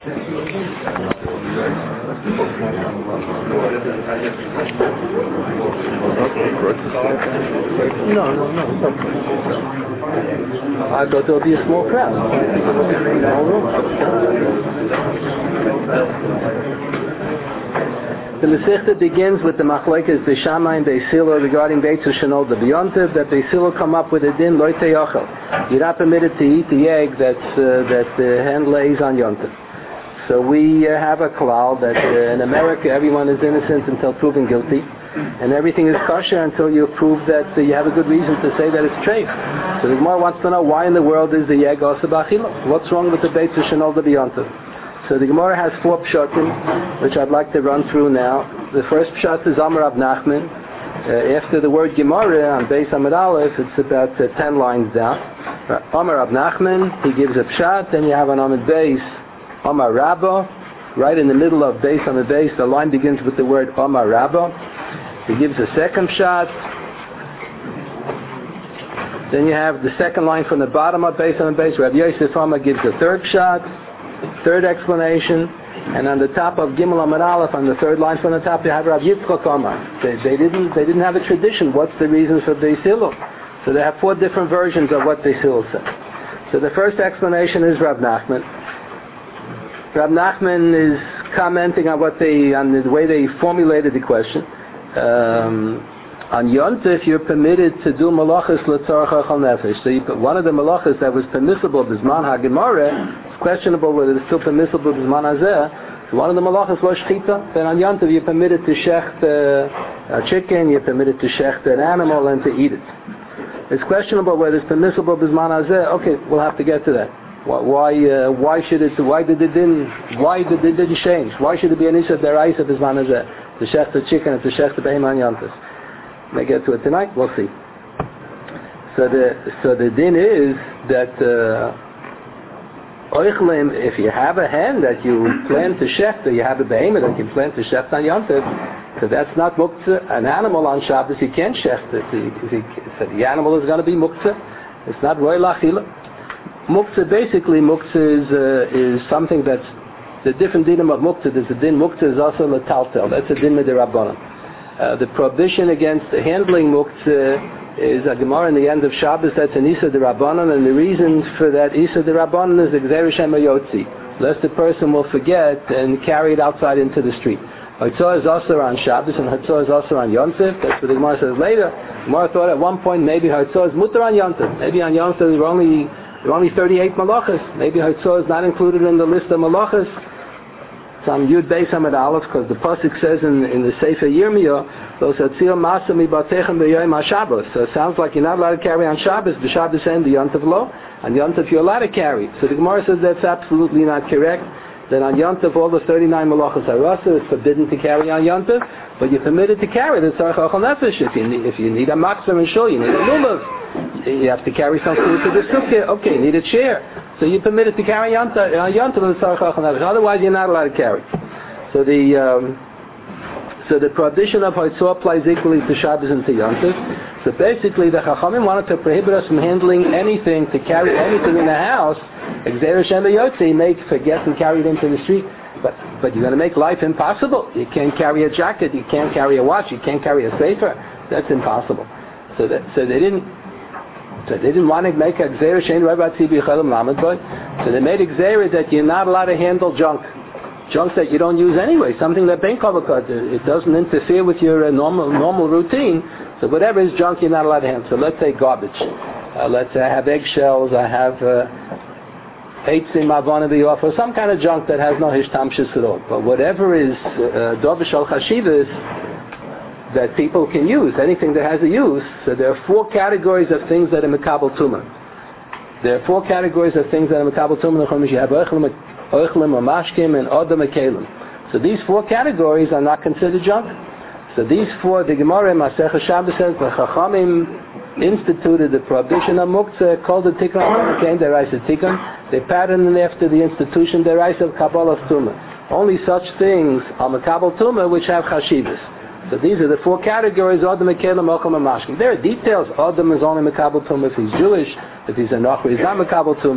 No. I thought there'll be a small crowd. The Masechta begins with the machlekes Beis Shammai and Beis Hillel regarding Beitz Shenol the B'Yontiv, that Beis Hillel come up with a din Lo Teyachel. You're not permitted to eat the egg that the hen lays on Yontiv. So we have a klal that in America everyone is innocent until proven guilty, and everything is kosher until you prove that you have a good reason to say that it's treif. So the Gemara wants to know why in the world is the egg also b'achila? What's wrong with the Beitz Shenol the B'Yontiv? So the Gemara has 4 pshatim, which I'd like to run through now. The first pshat is Amar Rab Nachman. After the word Gemara on Beis Amud Aleph, it's about 10 lines down. Amar Rab Nachman, he gives a pshat, then you have an Amud Beis, Amar Rabba. Right in the middle of Beis Amud Beis, the line begins with the word Amar Rabba. He gives a second pshat. Then you have the second line from the bottom of Beis Amud Beis, Rabbi Yosef Amar gives the third pshat. Third explanation, and on the top of Gimel Amud Aleph, on the third line from the top, you have Rav Yitzchak Amar. They didn't have a tradition. What's the reason for Beis Hillel? So they have 4 different versions of what Beis Hillel said. So the first explanation is Rav Nachman. Rav Nachman is commenting on the way they formulated the question. On Yontif, you're permitted to do malachas l'tzarach achal nefesh. So one of the malachas that was permissible b'zman ha'gemara, it's questionable whether it's still permissible b'zman hazeh. So one of the malachas was shchita. Then on Yontif, you're permitted to shecht a chicken, you're permitted to shecht an animal, and to eat it. It's questionable whether it's permissible b'zman hazeh. Okay, we'll have to get to that. Why did it didn't change? Why should it be an issa deraisa b'zman hazeh? To shecht a chicken and to shecht a behemah on Yontif. May get to it tonight. We'll see. So the din is that oichlim, if you have a hen that you plan to shecht, or you have a behemoth that you plan to shecht on Yontif, so that's not muktzah. An animal on Shabbos you can't shecht it. So the animal is going to be muktzah. It's not roy lachila. Muktzah is something that's the different dinim of muktzah. There's a din muktzah is also letaltel. That's a din midirabbanan. The prohibition against handling muktzah is a Gemara in the end of Shabbos. That's an Isa de Rabbanan, and the reason for that Isa de Rabbanan is Gzeir Shem Yotzi, lest the person will forget and carry it outside into the street. Hatzor is also on Shabbos, and Hatzor is also on Yontif. That's what the Gemara says later. The Gemara thought at one point maybe Hatzor is mutter on Yontif. Maybe on Yontif there are only 38 malachas. Maybe Hatzor is not included in the list of malachas. On Yud Beis Amud Aleph, because the pasuk says in the Sefer Yirmiyah, "Lo satzil masa mibatechem b'yom haShabbos." So it sounds like you're not allowed to carry on Shabbos. The Shabbos and the Yontif lo. On Yontif you're allowed to carry. So the Gemara says that's absolutely not correct. That on Yontif all the 39 malachas are rasa. It's forbidden to carry on Yontif, but you're permitted to carry the tzarech achal nefesh. If you need a matzah and shul, you need a lulav. You have to carry some food to the sukkah. Okay, you need a chair. So you're permitted to carry Yontif and the tzarech achal nefesh. Otherwise, you're not allowed to carry. So the prohibition of Hatzor applies equally to Shabbos and to Yontif. So basically, the Chachamim wanted to prohibit us from handling anything, to carry anything in the house. Gzeir Shem Yotzi, make forget and carry it into the street. But you're going to make life impossible. You can't carry a jacket, you can't carry a watch, you can't carry a sefer. That's impossible. So they didn't want to make a Gzeir Shem Yotzi b'Chelam Lamed Boy. So they made a Gzeir that you're not allowed to handle junk that you don't use anyway, something that Ben Kavakad, it doesn't interfere with your normal routine. So whatever is junk, you're not allowed to handle. So let's say garbage. Let's say I have eggshells, I have eitzim avon or some kind of junk that has no hishtamshus at all. But whatever is dovish al chashivas that people can use, anything that has a use. So there are 4 categories of things that are mekabel tumah. There are 4 categories of things that are mekabel tumah. You have oichlim or mashkim and odom kelim. So these 4 categories are not considered junk. So these 4, the Gemara in Masechah Shabbos says, the Chachamim instituted the prohibition of muktzah, called the Tikkun HaMakom Deraisa Tikkun. They patterned after the institution Deraisa of Kabbalah Tumah. Only such things are Makabal Tumah which have chashivas. So these are the 4 categories, Odom Kelim, Ocham, and Mashkim. There are details. Odom is only Makabal Tumah if he's Jewish. If he's a Nochri, he's not Makabal Tumah.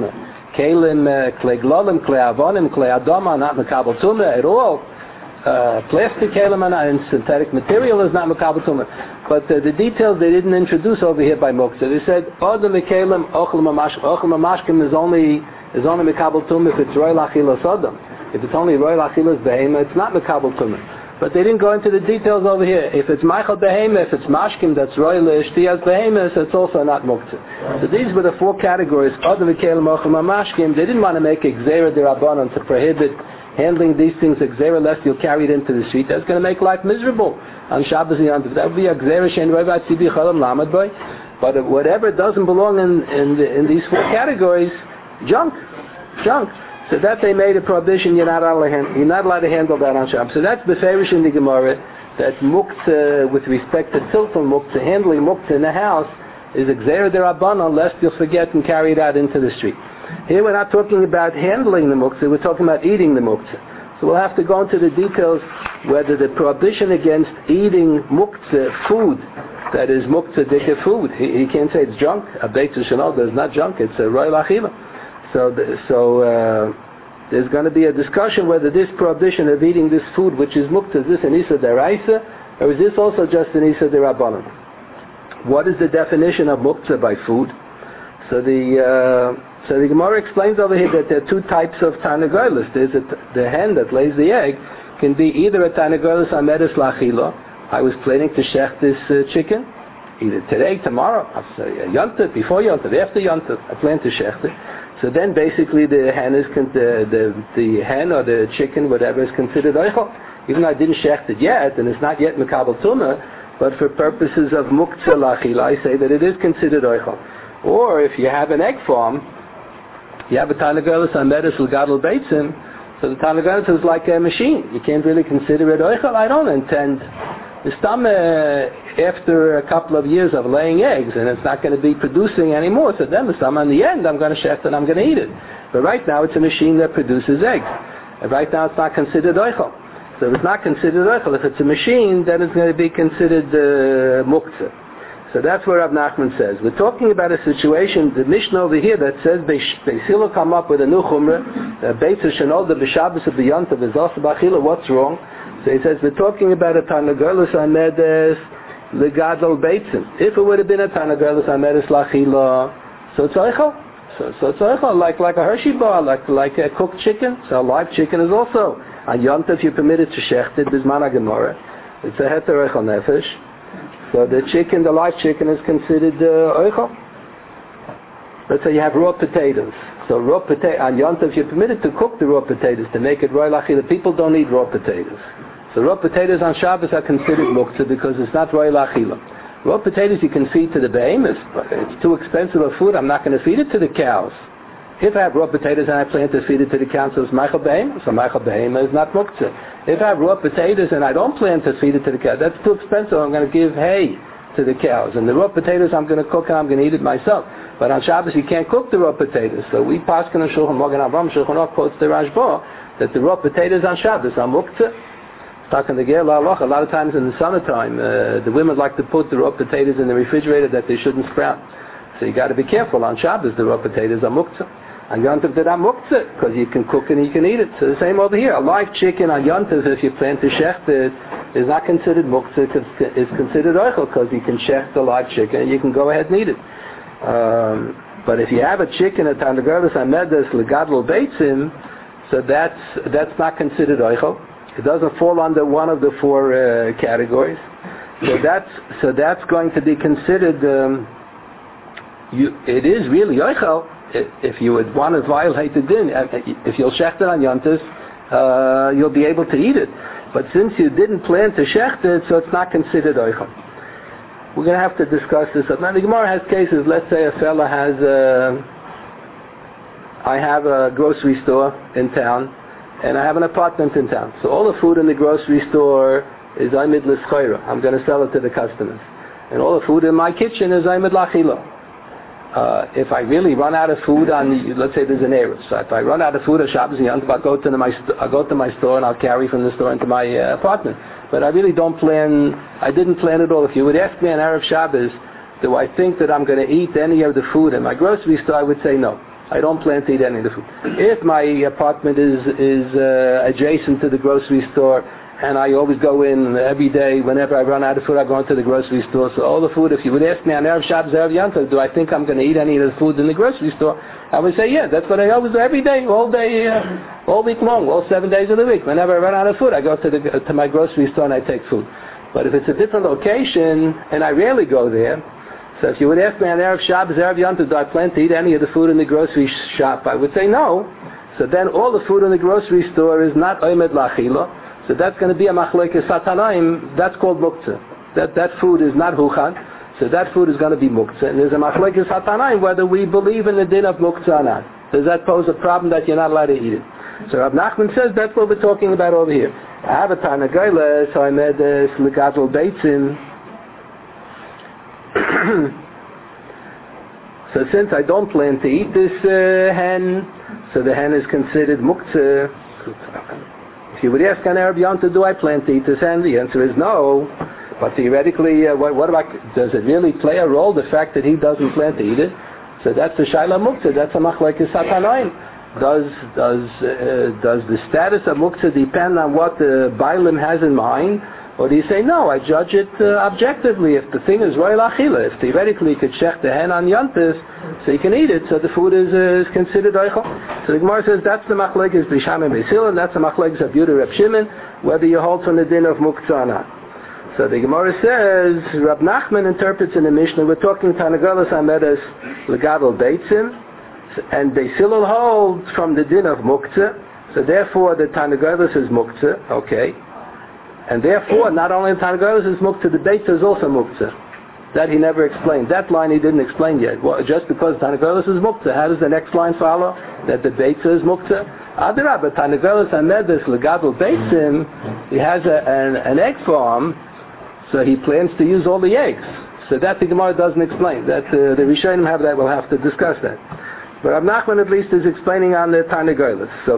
Kalim, Klei Glolim, Klei Avonim, Klei Adoma, not Mekabel Tumah at all. Plastic kalim and synthetic material is not Mekabel Tumah. But the details they didn't introduce over here by Muktzah. They said, Odem Kalim, Ochel Mamashkim is only Mekabel Tumah if it's Roy Lachilas Odem. If it's only Roy Lachilas Behema, it's not Mekabel Tumah. But they didn't go into the details over here. If it's Michael Behema, if it's Mashkim, that's Roy L'Shtiyas Behema, so it's also not Muktzah. So these were the four categories. Odem Kalim, Ochel Mamashkim. They didn't want to make Gzeira D'Rabbanan to prohibit handling these things Gzeira lest you'll carry it into the street. That's going to make life miserable on Shabbos and Yom Tov. That would be a Gzeira Shein Roivat Tzibi Cholam Lamed Boy. But whatever doesn't belong in these four categories, junk. So that they made a prohibition, you're not allowed to handle that on Shabbos. So that's the Beferish in the Gemara, that Muktzah, with respect to Tilton Muktzah, handling Muktzah in the house, is a Gzeira D'Rabbanan, lest you'll forget and carry it out into the street. Here we're not talking about handling the Muktzah, we're talking about eating the Muktzah. So we'll have to go into the details whether the prohibition against eating Muktzah food, that is Muktzah Dika food, he can't say it's junk. A Beit Shanol is not junk, it's a Roy L'Achila. So there's going to be a discussion whether this prohibition of eating this food, which is Muktzah, is this an Issa D'Oraisa, or is this also just an Issa D'Rabbanan? What is the definition of Muktzah by food? So the Gemara explains over here that there are two types of Tarnagolos. There's the hen that lays the egg can be either a Tarnagolos Amedes L'Achila. I was planning to shech this chicken, either today, tomorrow, Yontif, before Yontif, after Yontif, I plan to shech it. So then basically the hen is the hen or the chicken, whatever, is considered oichel. Even though I didn't shecht it yet, and it's not yet Mekabel Tumah, but for purposes of Muktzah L'Achila, I say that it is considered oichel. Or if you have an egg farm, you have a Tarnagolos Amedes L'Gadol Beitzim, so the Tarnagolos is like a machine. You can't really consider it oichel. I don't intend. After a couple of years of laying eggs, and it's not going to be producing anymore, so then in the end I'm going to shecht and I'm going to eat it. But right now it's a machine that produces eggs. And right now it's not considered oichel. So if it's not considered oichel, if it's a machine, then it's going to be considered muktzah. So that's what Rav Nachman says. We're talking about a situation, the Mishnah over here that says Beis Hillel come up with a new chumrah, Beis Shanol, the B'Shabbos of the Yontav is also b'Achila. What's wrong? So he says we're talking about a Tarnagolos Amedes L'Gadol Beitzim. If it would have been a Tarnagolos Amedes L'Achila, so it's oichel. So it's oichel, like a Hershey bar, like a cooked chicken. So a live chicken is also. On Yom Tov you're permitted to shecht it, Bisman HaGemara. It's a heter oichel nefesh. So the live chicken is considered oichel. Let's say you have raw potatoes. So raw potato on Yom Tov you're permitted to cook the raw potatoes to make it roy l'achila. People don't eat raw potatoes. So raw potatoes on Shabbos are considered muktzah because it's not roy l'achila. Raw potatoes you can feed to the behemoths, but it's too expensive of food. I'm not going to feed it to the cows. If I have raw potatoes and I plan to feed it to the cows, so it's Michael Behema. So Michael Behema is not muktzah. If I have raw potatoes and I don't plan to feed it to the cows, that's too expensive. I'm going to give hay to the cows. And the raw potatoes I'm going to cook and I'm going to eat it myself. But on Shabbos you can't cook the raw potatoes. So we paskin on Shulchan Aruch Avram Shulchan Aruch quotes the Rashba that the raw potatoes on Shabbos are muktzah. Talking to Ger La'aloch, a lot of times in the summertime, the women like to put the raw potatoes in the refrigerator that they shouldn't sprout. So you got to be careful. On Shabbos the raw potatoes are muktzah. On Yom Tov they're not muktzah because you can cook and you can eat it. So the same over here. A live chicken on Yom Tov, if you plan to shecht it, is not considered muktzah. It's considered oichel because you can shecht the live chicken and you can go ahead and eat it. But if you have a chicken at Tarnagolos Amedes L'Gadol Beitzim, so that's not considered oichel. It doesn't fall under one of the four categories. So that's going to be considered. It is really oichel if you would want to violate the din. If you'll shecht it on Yom Tov, you'll be able to eat it. But since you didn't plan to shecht it, so it's not considered oichel. We're going to have to discuss this. Now the Gemara has cases. Let's say a fella has. I have a grocery store in town. And I have an apartment in town. So all the food in the grocery store is Aimid L'Schoira. I'm going to sell it to the customers. And all the food in my kitchen is Aimid L'Achila. If I really run out of food let's say there's an error. So if I run out of food on Shabbos and Yom Tov, I'll go to my store and I'll carry from the store into my apartment. But I really I didn't plan it all. If you would ask me on Erev Shabbos, do I think that I'm going to eat any of the food in my grocery store, I would say no. I don't plan to eat any of the food. If my apartment is adjacent to the grocery store, and I always go in every day, whenever I run out of food, I go into the grocery store. So all the food, if you would ask me on Erev Shabbos, Erev Yontif, do I think I'm going to eat any of the food in the grocery store? I would say, yeah, that's what I always do every day, all day, all week long, all 7 days of the week. Whenever I run out of food, I go to my grocery store and I take food. But if it's a different location, and I rarely go there, so if you would ask me on Erev Shabbos, Erev Yontif, do I plan to eat any of the food in the grocery shop? I would say no. So then all the food in the grocery store is not Omed Lachila. So that's going to be a machlekes satanaim. That's called muktzah. That food is not huchan. So that food is going to be muktzah. And there's a machlekes satanaim whether we believe in the din of muktzah or not. Does that pose a problem that you're not allowed to eat it? So Rav Nachman says that's what we're talking about over here. I have a Tanagayla, so I made this legadol beitzin. So since I don't plan to eat this hen, so the hen is considered muktzah. If you would ask on Erev Yontif, do I plan to eat this hen? The answer is no. But theoretically, what about, does it really play a role, the fact that he doesn't plan to eat it? So that's a Shaila Muktzah, that's a Machlekes Satanaim. Does the status of Muktzah depend on what the Bailim has in mind? Or do you say, no, I judge it objectively. If the thing is Royal Achila, if theoretically you could check the hen on Yontif, so you can eat it, so the food is considered Eichel. So the Gemara says that's the Machlekes B'Sham and Beisil, and that's the Machlekes of Yehuda Reb Shimon, whether you hold from the din of Muktzah or not. So the Gemara says, Rab Nachman interprets in the Mishnah, we're talking Tanagalas Amedes Legadol Beitzim, and Beisil holds from the din of Muktzah, so therefore the Tanagalas is Muktzah, okay. And therefore, not only the Tanagalas is Muktzah, the Beitzah is also Muktzah. That he never explained. That line he didn't explain yet. Well, just because Tanagalas is Muktzah, how does the next line follow? That the Beitzah is Muktzah? Adirah, but Tanagalas Amedes Legadol Beitzim, he has an egg farm, so he plans to use all the eggs. So that the Gemara doesn't explain. That the Rishonim have that, we'll have to discuss that. But Rav Nachman at least is explaining on the Tanagalas. So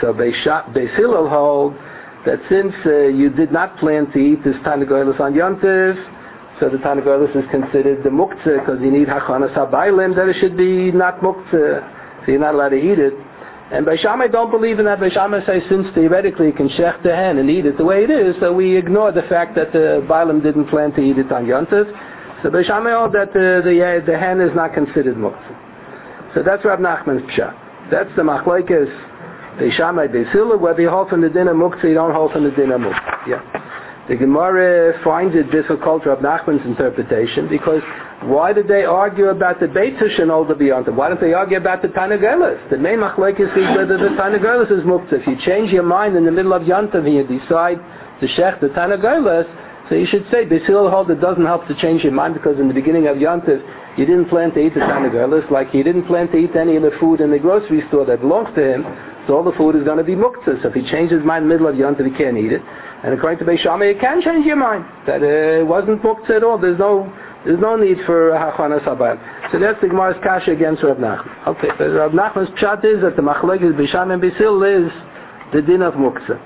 Beis Hillel hold that since you did not plan to eat this Tanagalas on Yontif, so the Tanagalas is considered the Muktzah because you need Hachanas HaBailim, that it should be not Muktzah, so you're not allowed to eat it. And Beis Shammai don't believe in that. Beis Shammai say since theoretically you can shech the hen and eat it the way it is, so we ignore the fact that the Bailim didn't plan to eat it on Yontif. So Beis Shammai hold that the hen is not considered Muktzah. So that's Rav Nachman's pshat. That's the Machlekes Beis Shammai Beis Hillel, whether you hold from the din of Muktzah, you don't hold from the din of Muktzah. Yeah. The Gemara finds it difficult, Rav Nachman's interpretation, because why did they argue about the Beitzah Shenolda beyond it? Why don't they argue about the Tanagalas? The main machlekes is whether the Tanagalas is Muktzah. If you change your mind in the middle of Yontif and you decide to shech the Tanagalas, so you should say, Beis Hillel hold it doesn't help to change your mind because in the beginning of Yontif, you didn't plan to eat the Tanagalas, like he didn't plan to eat any of the food in the grocery store that belongs to him, so all the food is going to be Muktzah. So if he changes his mind in the middle of Yontif, he can't eat it. And according to Beis Shammai, you can change your mind. That it wasn't Muktzah at all. There's no need for Hachanas HaBailim. So that's the Gemara's kasha against Rav Nachman. Okay, but Rav Nachman's pshat is that the Machlekes Beis Shammai and Beis Hillel is the din of Muktzah.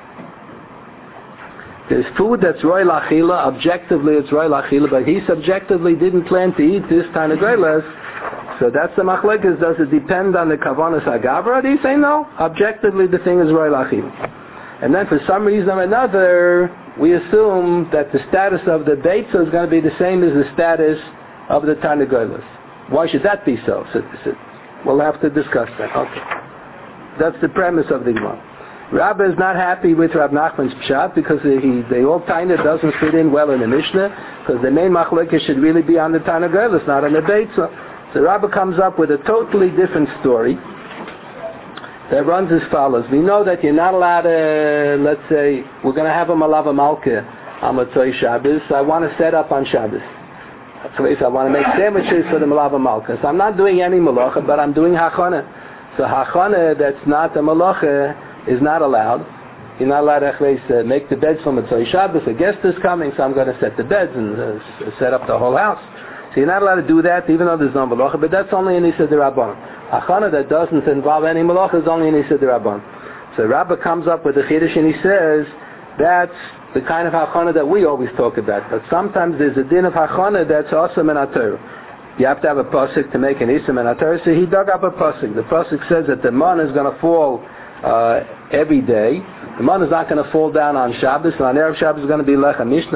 There's food that's Royal Achila, objectively it's Royal Achila, but he subjectively didn't plan to eat this Tanagalas. So that's the Machlekes. Does it depend on the Kavanas HaGavra? Do you say no? Objectively the thing is Royal Achila. And then for some reason or another, we assume that the status of the Beitzah is going to be the same as the status of the Tanagalas. Why should that be so? We'll have to discuss that. Okay. That's the premise of the Gemara. Rabbi is not happy with Rav Nachman's pshat because they all kind of doesn't fit in well in the Mishnah, because the main machlekes should really be on the Tanagalas, not on the Beitzah. So Rabbi comes up with a totally different story that runs as follows. We know that you're not allowed to, let's say, we're going to have a Malava Malka on Motzei Shabbos. I want to set up on Shabbos. So I want to make sandwiches for the Malava Malka. So I'm not doing any malacha, but I'm doing hachana. So hachana that's not a malacha is not allowed. You're not allowed to make the beds for Motzei Shabbos. A guest is coming, so I'm going to set the beds and set up the whole house. So you're not allowed to do that, even though there's no malacha, but that's only in Issa D'Rabbanan. Hachana that doesn't involve any malacha is only in Issa D'Rabbanan. So Rabbi comes up with a chiddush and he says that's the kind of hachana that we always talk about. But sometimes there's a din of hachana that's awesome in our Torah. you have to have a pasuk to make an Isam and Atar. So he dug up a pasuk. The pasuk says that the man is going to fall every day. The man is not going to fall down on Shabbos, and on Erev Shabbos is going to be Lechem Mishnah.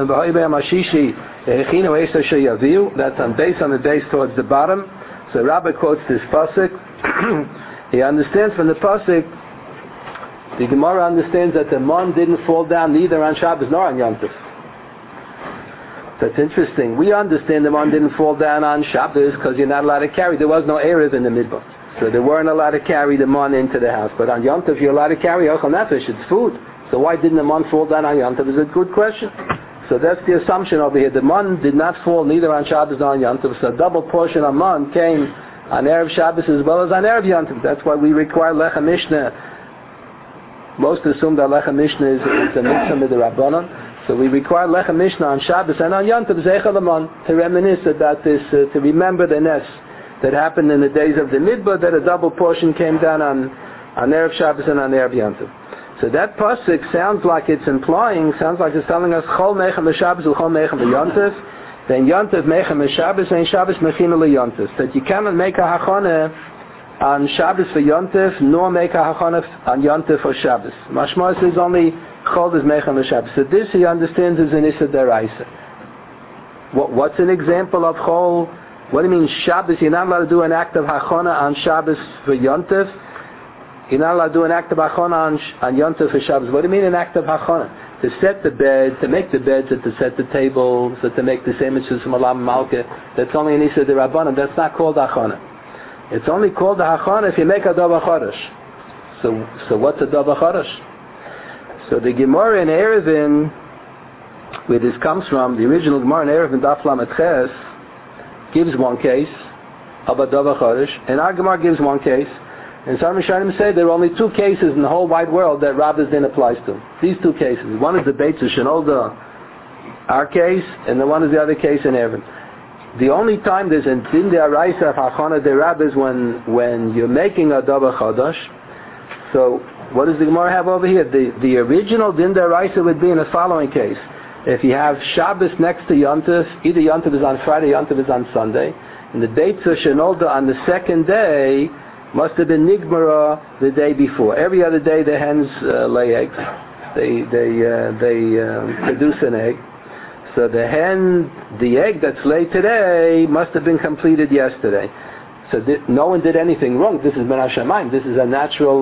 That's on the base towards the bottom. So Rabbi quotes this pasuk. He understands from the pasuk. The Gemara understands that the man didn't fall down neither on Shabbos nor on Yom Tov. That's interesting. We understand the man didn't fall down on Shabbos because you're not allowed to carry. There was no Erev in the midbar. So they weren't allowed to carry the man into the house. But on Yom Tov you're allowed to carry Ochel Nefesh. It's food. So why didn't the man fall down on Yom Tov? Is a good question. So that's the assumption over here. The man did not fall neither on Shabbos nor on Yom Tov. So a double portion of man came on Erev Shabbos as well as on Erev Yom Tov. That's why we require Lechem Mishnah. Most assume that Lechem Mishnah is a mitzvah with the Rabbanon. So we require Lechem Mishnah on Shabbos and on Yom Tov Zeichel Aman to reminisce about this, to remember the Nes that happened in the days of the Midbar, that a double portion came down on Erev Shabbos and on Erev Yom Tov. So that pasuk sounds like it's telling us Chol Meichem Shabbos Chol Meichem Yom Tov, then Yom Tov Meichem Shabbos and Shabbos Mechina Yom Tov. That you cannot make a hachana on Shabbos for Yom Tov, nor make a hachana on Yom Tov for Shabbos. Mashma says only Chol is Meichem Shabbos. So this he understands is an Issa Deraisa. What's an example of Chol? What do you mean Shabbos? You're not allowed to do an act of hachana on Shabbos for Yom Tov. You're not allowed to do an act of hachana on Yom Tov for Shabbos. What do you mean an act of hachana? To set the bed, to make the beds, to set the tables, to make the sandwiches from Alam Malka. That's only an Issa Derabbanan. That's not called hachana. It's only called the hachana if you make a davar chodesh. So what's a davar chodesh? So the Gemara in Eruvin, where this comes from, the original Gemara in Eruvin Daf Lamed Ches, gives one case of a davar chodesh, and our Gemara gives one case. And some Rishonim say there are only two cases in the whole wide world that Rabbis din applies to. These two cases. One is the Beit Shenolda, our case, and the one is the other case in Eruvin. The only time there's a din de'araisa of hachana derab is when you're making a davar chodesh. So what does the Gemara have over here? The original din de'araisa would be in the following case. If you have Shabbos next to Yom Tov, either Yom Tov is on Friday, Yom Tov is on Sunday, and the Beit Shenolda on the second day must have been nigmara the day before. Every other day the hens lay eggs. They produce an egg. So the egg that's laid today must have been completed yesterday. So no one did anything wrong. This is Ben Hashemayim. This is a natural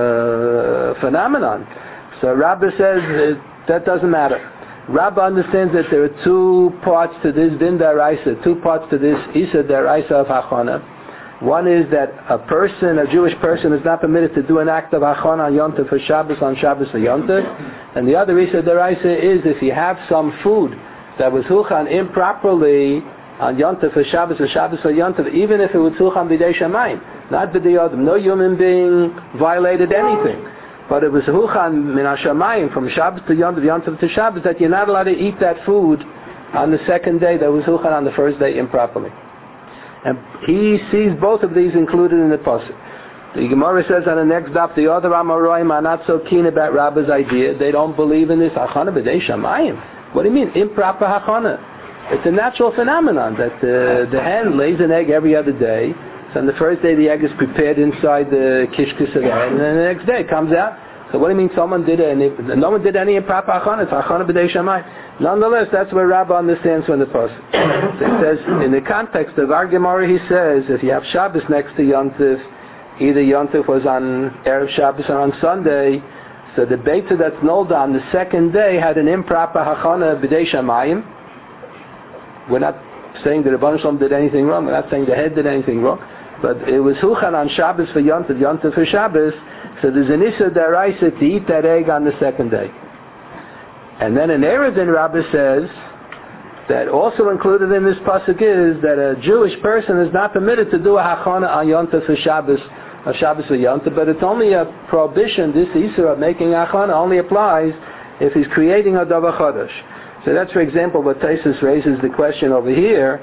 phenomenon. So Rabbi says that doesn't matter. Rabbi understands that there are two parts to this din daraisa, two parts to this isa daraisa of hachana. One is that a Jewish person, is not permitted to do an act of hachana on Yom Tov for Shabbos, on Shabbos for Yom Tov. And the other isa daraisa is if you have some food that was huchan improperly on Yom Tov for Shabbos or Shabbos for Yom Tov, even if it was huchan b'dei shamayim, not b'dei adam, no human being violated anything, but it was huchan min hashamayim from Shabbos to Yom Tov, Yom Tov to Shabbos, that you're not allowed to eat that food on the second day that was huchan on the first day improperly. And he sees both of these included in the pasuk. The Gemara says on the next daf, the other Amoraim are not so keen about Rabbi's idea. They don't believe in this hachana b'dei shamayim. What do you mean improper hachana? It's a natural phenomenon that the hen lays an egg every other day. So on the first day the egg is prepared inside the kishkis of the hen, and then the next day it comes out. So what do you mean no one did any improper hachana? It's hachana b'dei shamayim. Nonetheless, that's where Rabbi understands from the pasuk. It says in the context of our Gemara, he says if you have Shabbos next to Yom Tov, either Yom Tov was on Erev Shabbos or on Sunday, so the Beita that's nolda on the second day had an improper hachana b'dei shamayim. We're not saying that the Rebbeinu Shalom did anything wrong. We're not saying the head did anything wrong. But it was huchan on Shabbos for Yom Tov for Shabbos. So there's an issa daraisa to eat that egg on the second day. And then in Eruvin, Rabbi says that also included in this pasuk is that a Jewish person is not permitted to do a hachana on Yom Tov for Shabbos, or Shabbos for Yom Tov, but it's only a prohibition. This issa of making hachana only applies if he's creating a davar chodesh. So that's, for example, what Taisus raises the question over here.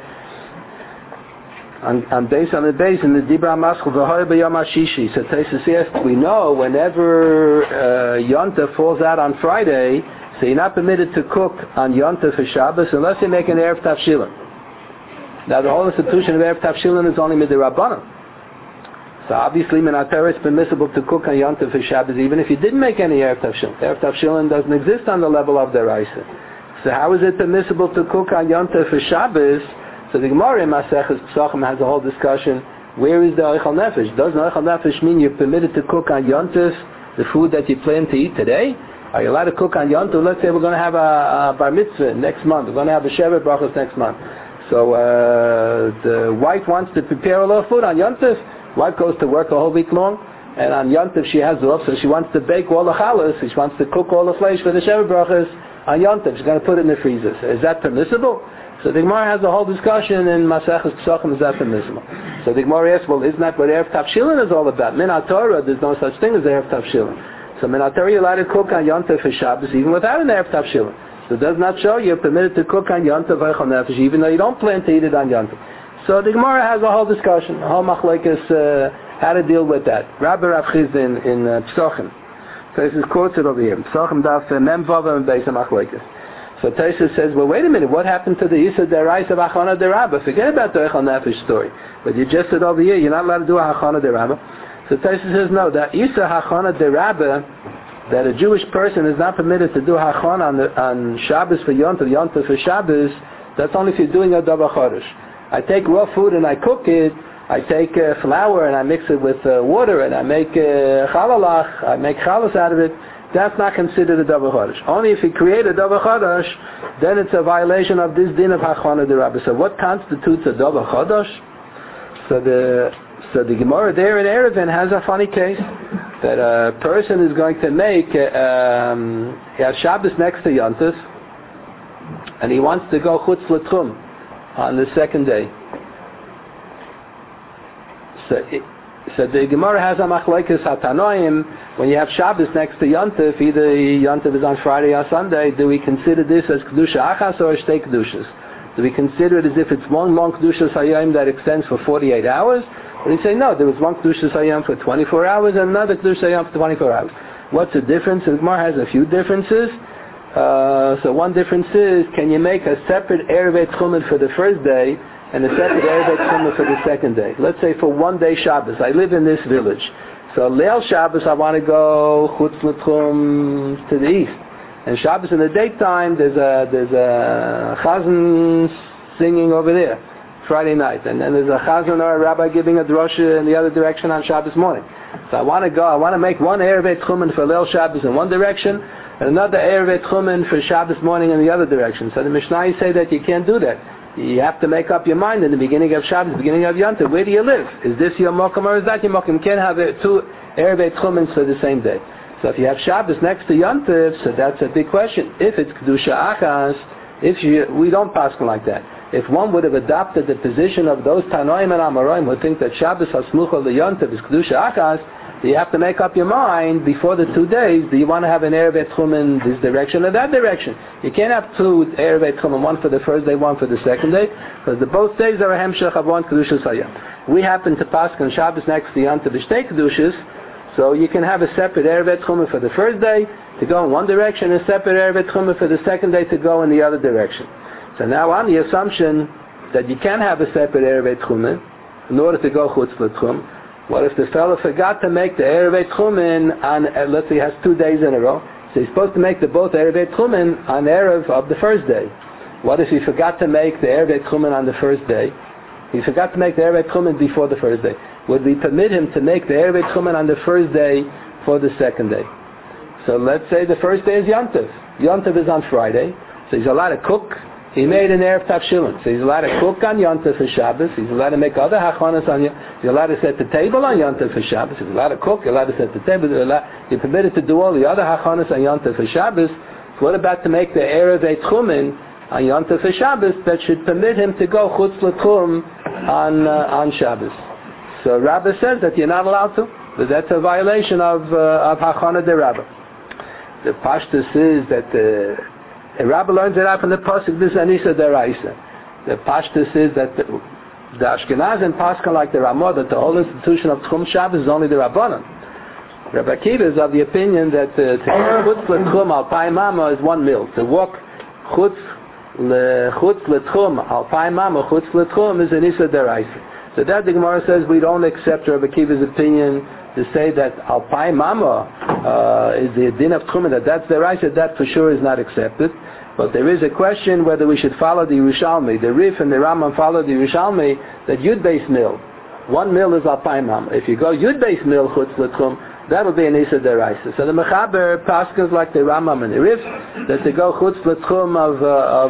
On the base in the Dibra Maschel v'hoy b'yom hashishi. So Taisus says we know whenever Yom Tov falls out on Friday, so you're not permitted to cook on Yom Tov for Shabbos unless you make an Erev Tavshila. Now the whole institution of Erev Tavshilin is only Midirabbanan. So obviously Minat Torah is permissible to cook on Yom Tov for Shabbos even if you didn't make any Erev Tavshilin. Erev Tavshilin doesn't exist on the level of the Raisa. So how is it permissible to cook on Yom Tov for Shabbos? So the Gemara in Maseches Pesachim has a whole discussion. Where is the Eichel Nefesh? Does the Eichel Nefesh mean you're permitted to cook on Yom Tov the food that you plan to eat today? Are you allowed to cook on Yom Tov? Let's say we're going to have a bar mitzvah next month. We're going to have a Shevet Brachos next month. So the wife wants to prepare a lot of food on Yom Tov. Wife goes to work a whole week long, and on Yom Tov she has off, so she wants to bake all the challahs. She wants to cook all the flesh for the Shevet Brachos on Yom Tov. She's going to put it in the freezer. So is that permissible? So the Gemara has a whole discussion in Maseches Pesachim, is that permissible? So the Gemara asks, well, isn't that what Erev Tavshilin is all about? Minat Torah, there's no such thing as Erev Tavshilin. So Minat Torah, you're allowed to cook on Yom Tov for Shabbos even without an Erev Tavshilin. So it does not show you're permitted to cook on Yom Tov Eichel Nefesh even though you don't plan to eat it on Yom Tov. So the Gemara has a whole discussion, a whole machlekes, how to deal with that. Rabbi Rav Chizda in Pesachim. So this is quoted over here. Pesachim daf Mem Vav and Beis Machlekes. So Tosfos says, well, wait a minute, what happened to the Isa Deraisa of Hachana Derabba? Forget about the Eichel Nefesh story. But you just said over here, you're not allowed to do a Hachana Derabba. So Tosfos says, no, that Isa Hachana Derabba, that a Jewish person is not permitted to do Hachana on Shabbos for Yom Tov, Yom Tov for Shabbos, that's only if you're doing a Davar Chodesh. I take raw food and I cook it, I take flour and I mix it with water and I make chalalach, I make chalas out of it. That's not considered a Davar Chodesh. Only if you create a Davar Chodesh, then it's a violation of this din of Hachana Derabba. So what constitutes a Davar Chodesh? So the Gemara there in Erevin has a funny case that a person is going to make he has Shabbos next to Yom Tov and he wants to go Chutz L'Tchum on the second day. So the Gemara has a machlekes hatanoim. When you have Shabbos next to Yom Tov, either Yom Tov is on Friday or Sunday, do we consider this as Kedusha Achas or Shtei Kedushas? Do we consider it as if it's one long Kedusha Hayom that extends for 48 hours? Or do you say, no, there was one Kedusha Hayom for 24 hours and another Kedusha Hayom for 24 hours? What's the difference? The Gemara has a few differences. So one difference is, can you make a separate Erev Tchumen for the first day and a separate Erev Tchumen for the second day? Let's say for one day Shabbos. I live in this village. So Leil Shabbos I want to go Chutz L'Tchum to the east. And Shabbos in the daytime there's a chazan singing over there Friday night. And then there's a chazan or a rabbi giving a drosha in the other direction on Shabbos morning. So I want to make one Erev Tchumen for Leil Shabbos in one direction and another Erev Tchumen for Shabbos morning in the other direction. So the Mishnah say that you can't do that. You have to make up your mind in the beginning of Shabbos, beginning of Yom Tov. Where do you live? Is this your mokum or is that your mokum? You can't have two Erev Tchumens for the same day. So if you have Shabbos next to Yom Tov, so that's a big question. If it's Kedusha Achas, we don't pass like that. If one would have adopted the position of those Tanoim and Amoraim who think that Shabbos Hasmucha L'Yom Tov is Kedusha Achas, you have to make up your mind before the 2 days. Do you want to have an Erev Tchumen this direction or that direction? You can't have two Erev Tchumen, one for the first day, one for the second day, because both days are a hemshech of one Kedushas Hayom. We happen to pass on Shabbos next to Yom Tov Shtei Kedushas, so you can have a separate Erev Tchumen for the first day to go in one direction, and a separate Erev Tchumen for the second day to go in the other direction. So now on the assumption that you can have a separate Erev Tchumen in order to go Chutz L'Tchum, what if the fellow forgot to make the Erev Tchumen on, let's say he has 2 days in a row, so he's supposed to make both Erev Tchumen on Erev of the first day. What if he forgot to make the Erev Tchumen on the first day? He forgot to make the Erev Tchumen before the first day. Would we permit him to make the Erev Tchumen on the first day for the second day? So let's say the first day is Yom Tov. Yom Tov is on Friday, so he's allowed to cook. He made an Erev Tavshilin, so he's allowed to cook on Yom Tov for Shabbos. He's allowed to make other hachanas on Yom Tov. He's allowed to set the table on Yom Tov for Shabbos. He's allowed to cook. He's allowed to set the table. You're permitted to do all the other hachanas on Yom Tov for Shabbos. So what about to make the Erev Tchumen on Yom Tov for Shabbos that should permit him to go Chutz L'Tchum on Shabbos? So Rabbah says that you're not allowed to. But that's a violation of Hachana de Rabbah. The Pashtus is that a Rabbah learns it out from the Pasuk, this Anisa Deraisa. The Pashtus is that the Ashkenaz and Pascha like the Ramah, that the whole institution of Tchum Shabbos is only the Rabbanan. Rabbi Akiva is of the opinion that to Chutz L'Tchum al Pai Mama is 1 mil. To walk Chutz Chutz l'tchum, alpay mama, chutz l'tchum is an Issa deraisa. So that the Gemara says we don't accept Rabbi Akiva's opinion to say that alpay mama is the din of tchum, that's deraisa. That for sure is not accepted. But there is a question whether we should follow the Yerushalmi. The Rif and the Rambam follow the Yerushalmi that Yud Beis Mil. One mil is alpay mama. If you go Yud Beis Mil chutz l'tchum, that will be an Issa deraisa. So the Mechaber paskins like the Rambam and the Rif that to go chutz l'tchum of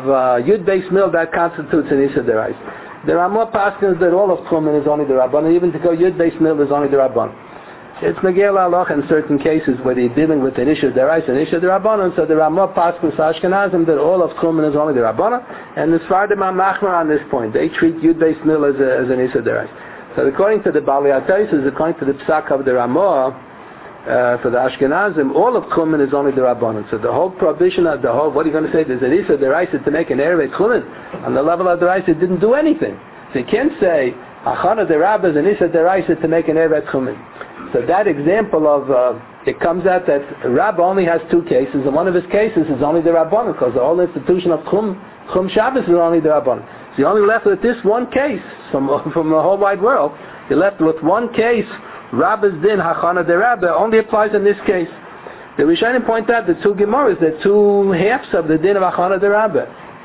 Yud Beis Mil, that constitutes an Issa deraisa. There are more paskins that all of tchumen is only the Rabbanan. Even to go Yud Beis Mil is only the Rabbanan. It's Megil Aloch in certain cases where they're dealing with an Issa deraisa, an Issa derabanan. So there are more paskins Ashkenazim that all of tchumen is only the Rabbanan. And the Sfardim are machmer on this point. They treat Yud Beis Mil as an Issa deraisa. So according to the Bali Ataisus, according to the Psak of the Ramah, for the Ashkenazim, all of Tchumen is only the Rabbanan. So the whole prohibition of the whole, what are you going to say? There's an Issa deraisa to make an Erev Tchumen. On the level of the Deraisa, it didn't do anything. So you can't say, Achana de Rabba is an Issa deraisa to make an Erev Tchumen. So that example of, it comes out that Rabba only has two cases, and one of his cases is only the Rabbanan, because the whole institution of Tchum Shabbos is only the Rabbanan. So you're only left with this one case from the whole wide world. You're left with one case. Rabba's din hachana de Rabba only applies in this case. The Rishonim point out the two Gemaras, the two halves of the din of hachana de Rabba.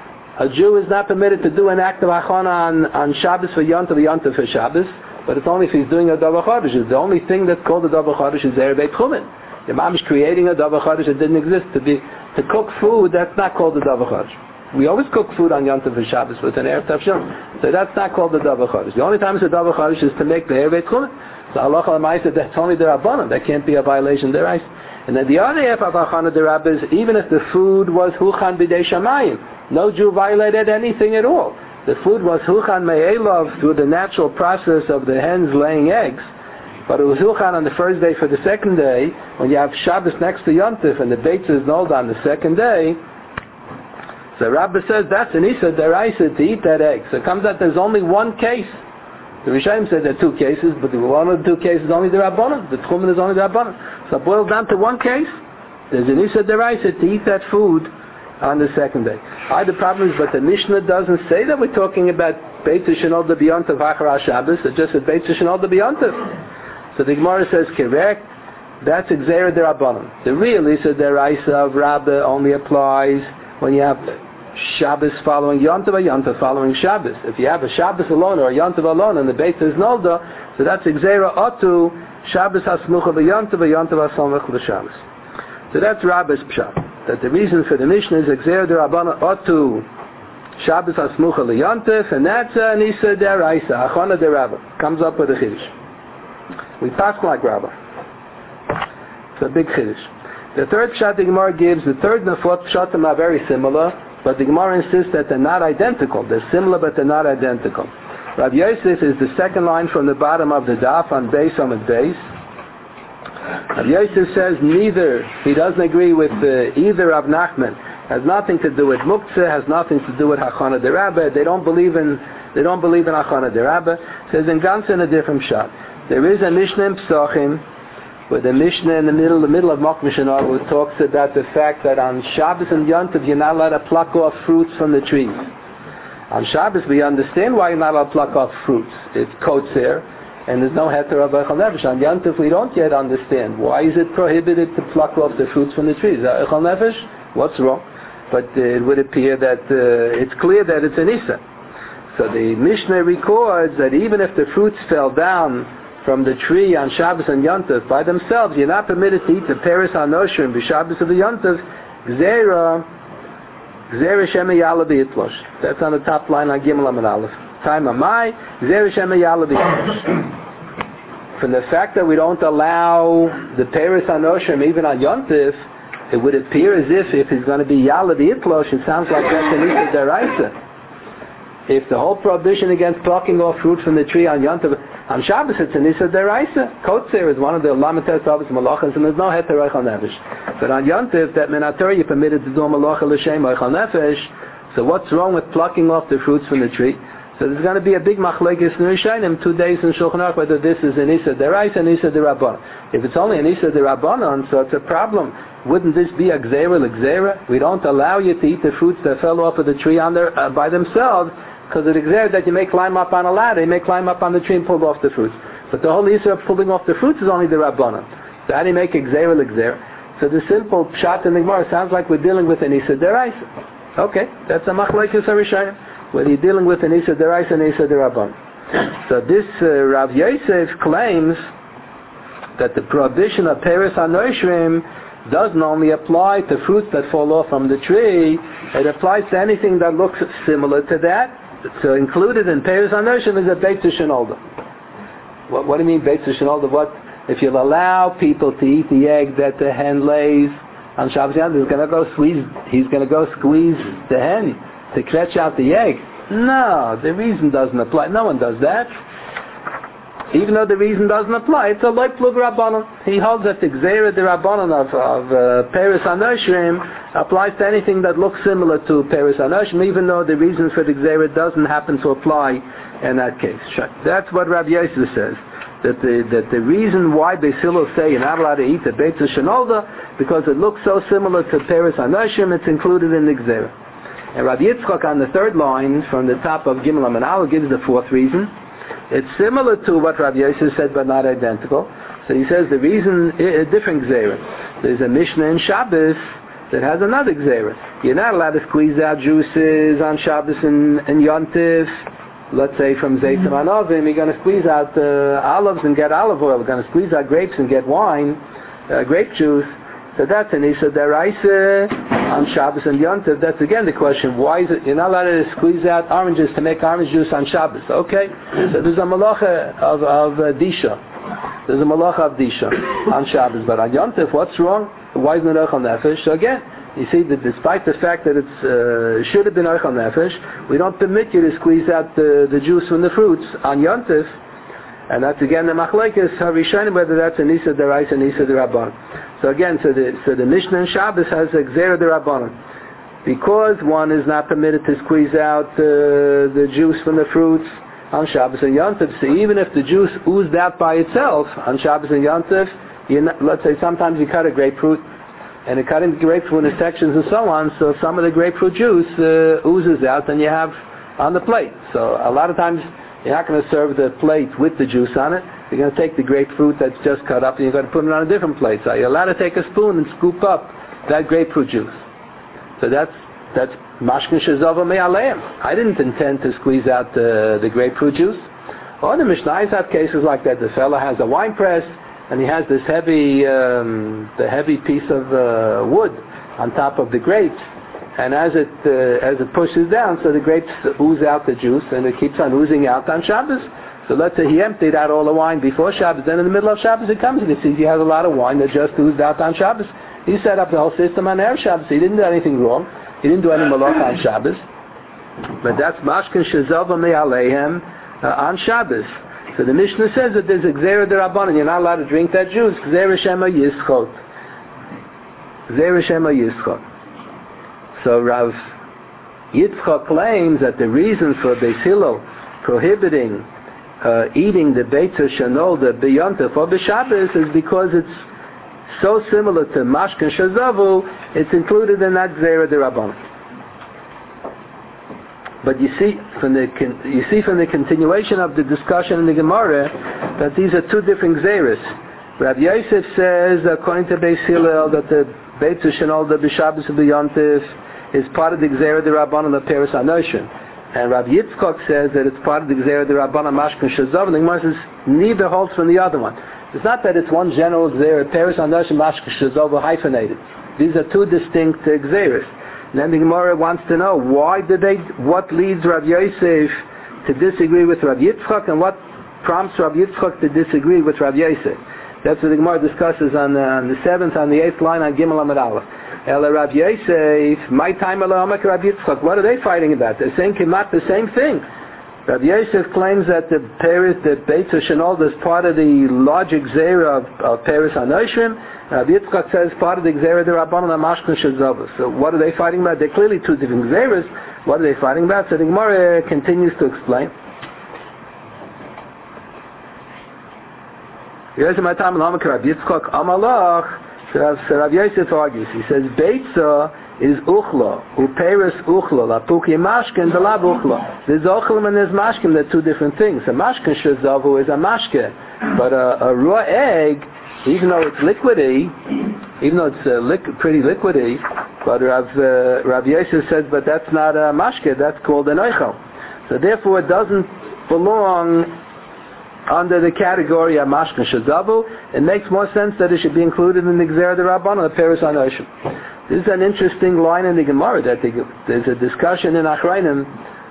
A Jew is not permitted to do an act of hachana on Shabbos for Yontav for Shabbos, but it's only if he's doing a Davar Chodesh. The only thing that's called a Davar Chodesh is Erev Beit Chumen. The Imam is creating a Davar Chodesh that didn't exist. To cook food, that's not called a Davar Chodesh. We always cook food on Yontav for Shabbos with an Erev Tavshon. So that's not called the Davar Chodesh. The only time it's a Davar Chodesh is to make the Erev Beit Chumen. So Allah Al-Maisa, that's only the Rabbanan. That can't be a violation of the Reis. And then the other half of Hachana de Rabba is even if the food was Huchan B'dei Shamayim, no Jew violated anything at all. The food was Huchan Me'elov through the natural process of the hens laying eggs, but it was Huchan on the first day for the second day. When you have Shabbos next to Yontif and the Beitz is nulled on the second day, so Rabbi says that's an Issa deraisa to eat that egg. So it comes out there's only one case. The Rishonim said there are two cases, but one of the two cases is only the Rabbanan. The Tchumen is only the Rabbanan. So it boils down to one case. There's an Issa deraisa to eat that food on the second day. The problem is, but the Mishnah doesn't say that we're talking about Beit Shenol de B'Yontav Achar Shabbos. It just says Beit Shenol de B'Yontav. So the Gemara says, correct, that's Exera de Rabbanan. The real Issa deraisa of Rabba only applies when you have Shabbos following Yontav or Yontav following Shabbos. If you have a Shabbos alone or a Yontav alone and the Beit is Nolda, so that's Exera Otu, Shabbos HaSmucha B'Yontav or Yontav HaSomach L'Shabbos. So that's Rabba's Pshat. That the reason for the Mishnah is Exera de Rabbanan Otu, Shabbos HaSmucha L'Yontav, and that's an Issa deraisa, Achana de Rabba. Comes up with a Chiddush. We pass like Rabba. It's a big Chiddush. The third Pshat the Gemara gives, the third and the fourth Pshatim are very similar, but the Gemara insists that they're not identical. They're similar, but they're not identical. Rav Yosef is the second line from the bottom of the daf on Beis Amud Beis. Rav Yosef says neither. He doesn't agree with either Rav Nachman. Has nothing to do with Muktzah. Has nothing to do with Hachana de Rabba. They don't believe in Hachana de Rabba. Says in Gans in a different shot. There is a Mishnah in Pesachim, with the Mishnah in the middle of Mok Mishnah, who talks about the fact that on Shabbos and Yontav you're not allowed to pluck off fruits from the trees. On Shabbos we understand why you're not allowed to pluck off fruits. It's kotzer, and there's no heter of Echal Nefesh. On Yontav we don't yet understand why is it prohibited to pluck off the fruits from the trees. Echal Nefesh? What's wrong? But it would appear that it's clear that it's an Issa. So the Mishnah records that even if the fruits fell down from the tree on Shabbos and Yontav by themselves, you're not permitted to eat the Peres HaNoshrim b'Shabbos of the Yontav, Gzera Shema Yala B'Yitlosh. That's on the top line on Gimel Amud Aleph. Time Amai, Gzera Shema Yala B'Yitlosh. From the fact that we don't allow the Peres HaNoshrim even on Yontav, it would appear as if it's going to be Yala B'Yitlosh, it sounds like that's an Issa deraisa. If the whole prohibition against plucking off fruit from the tree on Yontav, on Shabbos it's an Issa deraisa. Kotzer is one of the Lamates Avos Malachas, and there's no heter Echal Nefesh. But on Yontav, that Minator you're permitted to do a Malacha L'Shem Echal Nefesh. So what's wrong with plucking off the fruits from the tree? So there's going to be a big machlekes in Rishonim 2 days in Shulchan Aruch whether this is an Issa deraisa and Issa derabbanan. If it's only an Issa derabbanan, so it's a problem. wouldn't this be a gzera? We don't allow you to eat the fruits that fell off of the tree by themselves, because of the gzera that you may climb up on a ladder, you may climb up on the tree and pull off the fruits. But the whole issue of pulling off the fruits is only the Rabbanan. So how do you make a gzera? So the simple pshat in the Gemara sounds like we're dealing with an Isa Deraisa. Okay, that's a machlokes harishonim. Whether you're dealing with an Isa Deraisa and Isa Derabanan. So this Rav Yosef claims that the prohibition of Peres HaNoshrim doesn't only apply to fruits that fall off from the tree, it applies to anything that looks similar to that. So included in Peres HaNoshrim is a Beit Shenolda. What do you mean Beit Shenolda? What if you'll allow people to eat the egg that the hen lays on Shabbos Yom? He's going to go squeeze the hen to catch out the egg. No, the reason doesn't apply. No one does that. Even though the reason doesn't apply, it's a like plug Rabbanon. He holds that the Gzera de Rabbanon of Peres HaNoshrim applies to anything that looks similar to Peres HaNoshrim, even though the reason for the Gzera doesn't happen to apply in that case. That's what Rabbi Yosef says. That the reason why Beis Hillel say you're not allowed to eat the Beit Shenolda, because it looks so similar to Peres HaNoshrim, it's included in the Gzera. And Rabbi Yitzchak on the third line from the top of Gimel Amud Aleph gives the fourth reason. It's similar to what Rabbi Yosef said, but not identical. So he says the reason, a different gzera. There's a Mishnah in Shabbos that has another gzera. You're not allowed to squeeze out juices on Shabbos and Yontif. Let's say from Zaytim Anovim, you're going to squeeze out olives and get olive oil. You're going to squeeze out grapes and get wine, grape juice. So that's an Isa Deraisa on Shabbos and Yontif. That's again the question. Why is it you're not allowed to squeeze out oranges to make orange juice on Shabbos? Okay, so there's a malacha of Disha. There's a malacha of Disha on Shabbos. But on Yontif, what's wrong? Why isn't it Eichel Nefesh? So again, you see that despite the fact that it should have been Eichel Nefesh, we don't permit you to squeeze out the juice from the fruits on Yontif. And that's again the machlokes harishonim, whether that's an Isa Deraisa and Isa Derabanan. So again, so the Mishnah in Shabbos has a Gzera Derabanan. Because one is not permitted to squeeze out the juice from the fruits on Shabbos and Yontif, so even if the juice oozed out by itself on Shabbos and Yontif, let's say sometimes you cut a grapefruit, and you cut in grapefruit in sections and so on, so some of the grapefruit juice oozes out and you have on the plate. So a lot of times you're not going to serve the plate with the juice on it. You're going to take the grapefruit that's just cut up and you're going to put it on a different plate. So you're allowed to take a spoon and scoop up that grapefruit juice. So that's mashkin shezova me'aleim. I didn't intend to squeeze out the grapefruit juice. Or the Mishnayos have cases like that. The fellow has a wine press and he has this heavy piece of wood on top of the grapes. And as it pushes down, so the grapes ooze out the juice, and it keeps on oozing out on Shabbos. So let's say he emptied out all the wine before Shabbos, then in the middle of Shabbos he comes and he sees he has a lot of wine that just oozed out on Shabbos. He set up the whole system on Erev Shabbos. He didn't do anything wrong. He didn't do any malacha on Shabbos. But that's mashkin shezova me'aleihem on Shabbos. So the Mishnah says that there's a gzera derabanan. You're not allowed to drink that juice. Gzera shema yischot. Gzera shema yischot. So Rav Yitzchak claims that the reason for Beis Hillel prohibiting eating the Beit Shenolda b'Yontif or b'Shabbos is because it's so similar to Mashkin Shazavu, it's included in that Gzera D'Rabbanan. But you see from the continuation of the discussion in the Gemara that these are two different Gzeras. Rabbi Yosef says, according to Beis Hillel, that the Beit Shenolda b'Shabbos or b'Yontif is part of the Gzera D'Rabbanan of Peres HaNoshrim. And Rabbi Yitzchak says that it's part of the Gzera D'Rabbanan Mashkin Shazav, and the Gemara says neither holds from the other one. It's not that it's one general Gzera, Peres HaNoshrim, Mashkin Shazav, hyphenated. These are two distinct Gzeras. And then the Gemara wants to know what leads Rabbi Yosef to disagree with Rabbi Yitzchak, and what prompts Rabbi Yitzchak to disagree with Rabbi Yosef. That's what the Gemara discusses on the 7th, on the 8th line on Gimel Amud Aleph. Ela Rabbi Yosef, my time Ela Amak Rabbi Yitzchak. What are they fighting about? They're saying Kemat the same thing. Rabbi Yosef claims that the Beit Shenolda is part of the larger Gzera of Peres HaNoshrim. Rabbi Yitzchak says part of the Gzera D'Rabbanan Mashkin Shezavos. So what are they fighting about? They're clearly two different Gzeras. What are they fighting about? So the Gemara continues to explain. Here's my time Ela Amak Rabbi Yitzchak Amalach. So Rav Yosef argues. He says, Beitza is uchla, uperis uchla, lapuki mashkin, delab uchla. There's ochlam and there's mashkin, they're two different things. A mashkin shazavu is a mashkin, but a raw egg, even though it's liquidy, even though it's pretty liquidy, but Rav Yosef says, but that's not a mashkin, that's called an oichel. So therefore it doesn't belong under the category of mashkin shazavu. It makes more sense that it should be included in the Gzera D'Rabbanan, the Peres HaNoshim. This is an interesting line in the Gemara that there's a discussion in Achrayim.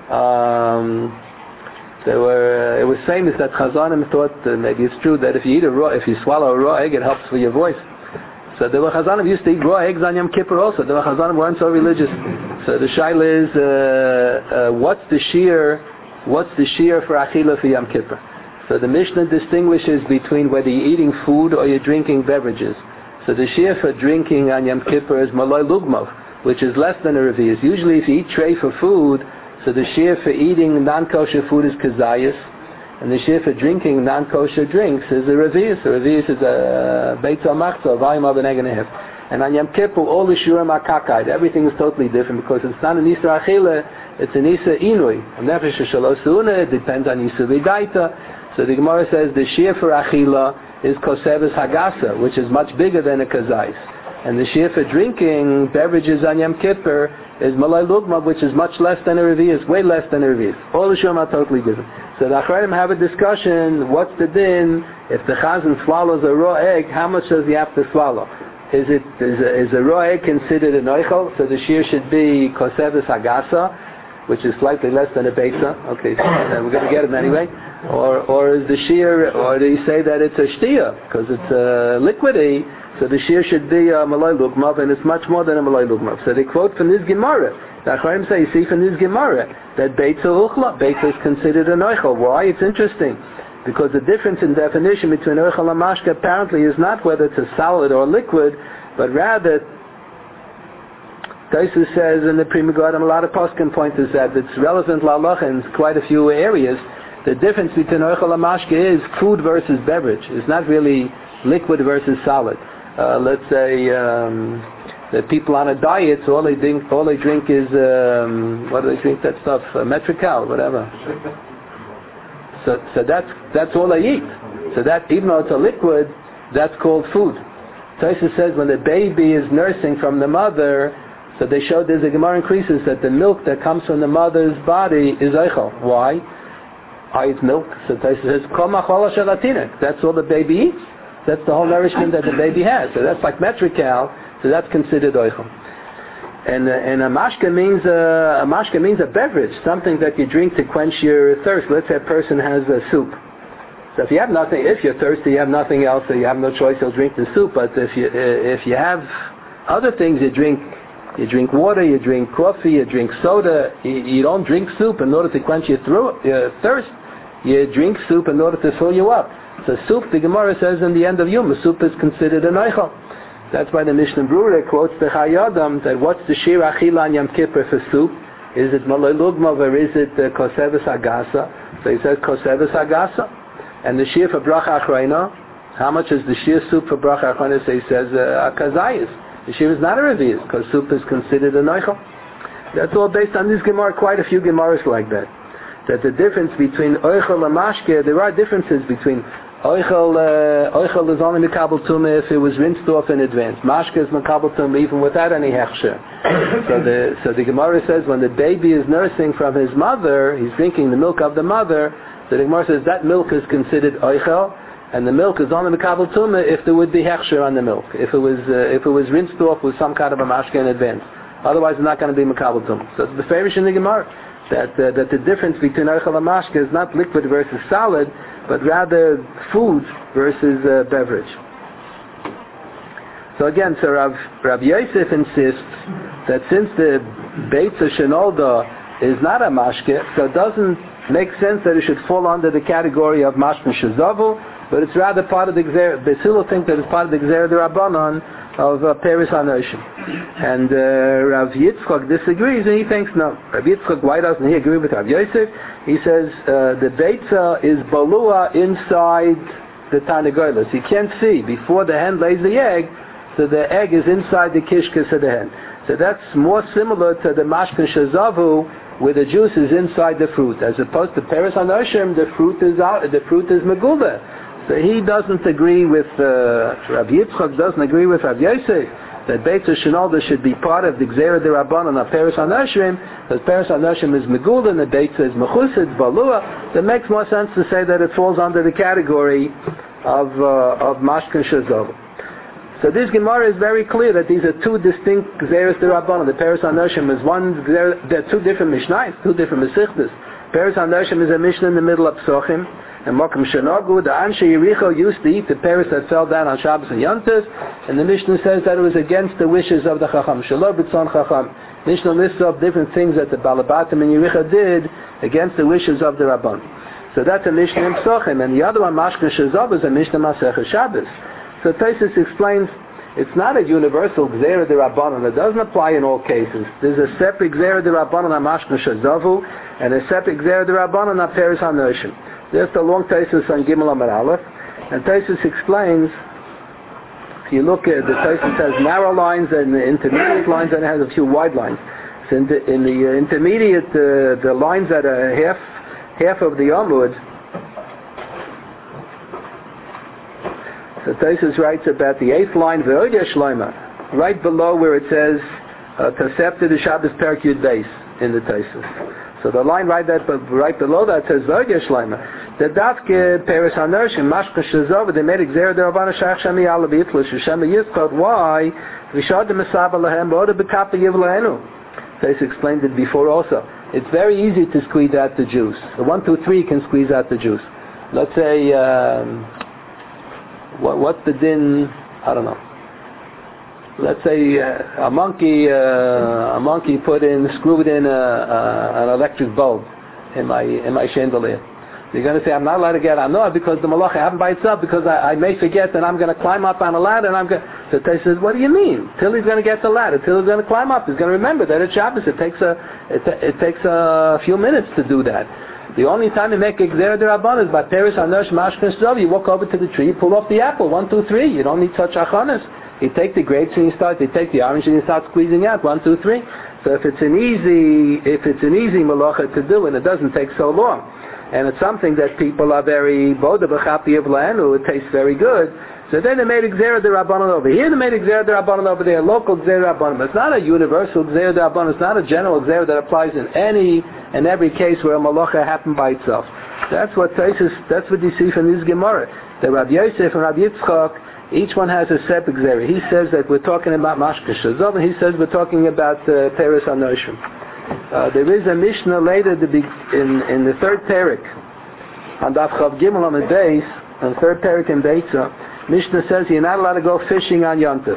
It was famous that Chazanim thought, maybe it's true, that if you swallow a raw egg, it helps for your voice. So the Chazanim used to eat raw eggs on Yom Kippur also. The Chazanim weren't so religious. So the shaila is, what's the shear for Achila for Yom Kippur? So the Mishnah distinguishes between whether you're eating food or you're drinking beverages. So the shear for drinking on Yom Kippur is malay lugmav, which is less than a revius. Usually if you eat tray for food, so the shear for eating non-kosher food is kazayas, and the shear for drinking non-kosher drinks is a revius. A revius is a beitza machzah, a volume of an egg and a half. And on Yom Kippur, all the shurim are kakayed. Everything is totally different because it's not an Isra Achila, it's an Isra Inui. And nefesh shalosh su'una, it depends on Isra V'daita. So the Gemara says the shear for Achila is koseves hagasa, which is much bigger than a kazais. And the shear for drinking beverages on Yom Kippur is malay lugma, which is much less than a revius, way less than a revius. All the shurim are totally different. So the Achrayim have a discussion, what's the din? If the chazan swallows a raw egg, how much does he have to swallow? Is a raw egg considered an oichel? So the shear should be koseves hagasa, which is slightly less than a beitza. Okay, so we're going to get it anyway. Or is the shear, or do you say that it's a shtia because it's a liquidy? So the shear should be a malay lugmav, and it's much more than a malay lugmav. So they quote from this Gemara. The Achrayim say, you see from this Gemara that beitza uchla, beitza is considered an oichel. Why? It's interesting because the difference in definition between oichel and mashka apparently is not whether it's a solid or liquid, but rather Taisus says in the Pri Megadim, a lot of poskim point is that it's relevant la'alacha in quite a few areas. The difference between oichel and mashke is food versus beverage. It's not really liquid versus solid. Let's say that people on a diet, so all they drink is what do they drink? That stuff, Metrical, whatever. So that's all they eat. So that even though it's a liquid, that's called food. Taisus says when the baby is nursing from the mother, so they showed there's a Gemara increases that the milk that comes from the mother's body is oichel. Why? It's milk. So Taisus says, Kol ma'chola shel hatinek. That's all the baby eats. That's the whole nourishment that the baby has. So that's like metrical. So that's considered oichel. And a mashka means a beverage, something that you drink to quench your thirst. Let's say a person has a soup. So if you're thirsty, you have nothing else, so you have no choice, you'll drink the soup. But if you have other things, you drink water, you drink coffee, you drink soda. You don't drink soup in order to quench your thirst. You drink soup in order to fill you up. So soup, the Gemara says in the end of Yom, soup is considered an oichel. That's why the Mishnah Brura quotes the Chayadam that what's the shir achila on Yom Kippur for soup? Is it malay lugma or is it koseves agasa? So he says koseves agasa. And the shir for bracha achrayna, how much is the shir soup for bracha achrayna? So he says kazayis. The shir is not a revius because soup is considered an oichel. That's all based on this Gemara. Quite a few Gemaras like that. That the difference between oichel and mashke, there are differences between oichel is only mekabel tumah if it was rinsed off in advance. Mashke is mekabel tumah even without any hechsher. So the Gemara says when the baby is nursing from his mother, he's drinking the milk of the mother. So the Gemara says that milk is considered oichel, and the milk is only mekabel tumah if there would be hechsher on the milk. If it was rinsed off with some kind of a mashke in advance. Otherwise, it's not going to be mekabel tumah. So it's the fairish in the Gemara. That the difference between oichel and mashke is not liquid versus solid, but rather food versus beverage. So again, Rav Yosef insists that since the beitza shenolda is not a mashke, so it doesn't make sense that it should fall under the category of mashke shazavu, but it's rather part of the gzera. Basilu think that it's part of the gzera d'Rabbanan of Peres HaNoshim. And Rav Yitzchak disagrees and he thinks no. Rav Yitzchak, why doesn't he agree with Rav Yosef? He says the beitza is balua inside the Tanagolas. You can't see. Before the hen lays the egg, so the egg is inside the kishkas of the hen. So that's more similar to the mashkin shazavu, where the juice is inside the fruit, as opposed to Peres Anoshim, the fruit is megula. So he doesn't agree with Rav Yitzchak, doesn't agree with Rav Yosef that Beitza Shenolda should be part of the Gzera D'Rabbanan of Peres Anoshim, because Peres Anoshim is megula and the Beitza is mechusid balua. That makes more sense to say that it falls under the category of mashkin shazavu. So this Gemara is very clear that these are two distinct Gzeres D'Rabbanan. The Peres HaNoshim is one, they're two different Mishnayos, two different Mesichtas. Peres HaNoshim is a Mishnah in the middle of Psochim, and Mokum Shenogu, the Anshe Yericho used to eat the Peres that fell down on Shabbos and Yontif, and the Mishnah says that it was against the wishes of the Chacham. Shalom B'tzon Chacham. Mishnah lists up different things that the Balabatim and Yericho did against the wishes of the Rabban. So that's a Mishnah in Psochim, and the other one, Mashkin Shazav, is a Mishnah Masechah Shabbos. So Taisus explains it's not a universal Gzera D'Rabbanan. It doesn't apply in all cases. There's a separate Gzera D'Rabbanan on Mashkin Shazavu and a separate Gzera D'Rabbanan on Peres HaNoshim. There's the long Taisus on Gimel Amar Aleph. And Taisus explains, if you look at the Taisus has narrow lines and the intermediate lines, and it has a few wide lines. So in the intermediate, the lines that are half of the Amud, so Taisus writes about the 8th line, Ve'odya Shloima, right below where it says, Tosefta the Shabbos Perek Yud Beis in the Taisus. So the line right below that says, Ve'odya Shloima. The Dafke Peres HaNoshim, Mashka Shazova, they made Gzera D'Rabbanan Shach Shemi Ala B'Yitla, Shema Yitzchak, why? V'shad M'saba Lahem, B'oda B'kapa Yiv Lahenu. Taisus explained it before also. It's very easy to squeeze out the juice. The 1, 2, 3 can squeeze out the juice. Let's say, what's the din? I don't know. Let's say a monkey screwed in an electric bulb in my chandelier. You're going to say I'm not allowed to get on because the malacha happened by itself, because I may forget that I'm going to climb up on a ladder and I'm going. So Tay says, what do you mean? Till he's going to get the ladder, till he's going to climb up, he's going to remember that it's Shabbos. It takes a few minutes to do that. The only time you make a Gzera D'Rabbanan is by Peres HaNoshim Mashkin Shazav. You walk over to the tree, you pull off the apple, 1, 2, 3. You don't need touch achanas. You take the grapes and you take the orange and you start squeezing out, 1, 2, 3. So if it's an easy malacha to do and it doesn't take so long, and it's something that people are very boda b'chapi of la'enu, it tastes very good. So then they made a Gzera D'Rabbanan over here, they made a Gzera D'Rabbanan over there, local Gzera D'Rabbanan. But it's not a universal Gzera D'Rabbanan, it's not a general Gzera that applies in every case where a malacha happened by itself. That's what you see from this Gemara. The Rabbi Yosef and Rabbi Yitzchak, each one has a separate Gzera. He says that we're talking about Mashka Shazav, and he says we're talking about Peres HaNoshim. There is a Mishnah later in the third Perek, on Daf Chav Gimel on the base, on the third Perek in Beitza, Mishnah says you're not allowed to go fishing on Yontif.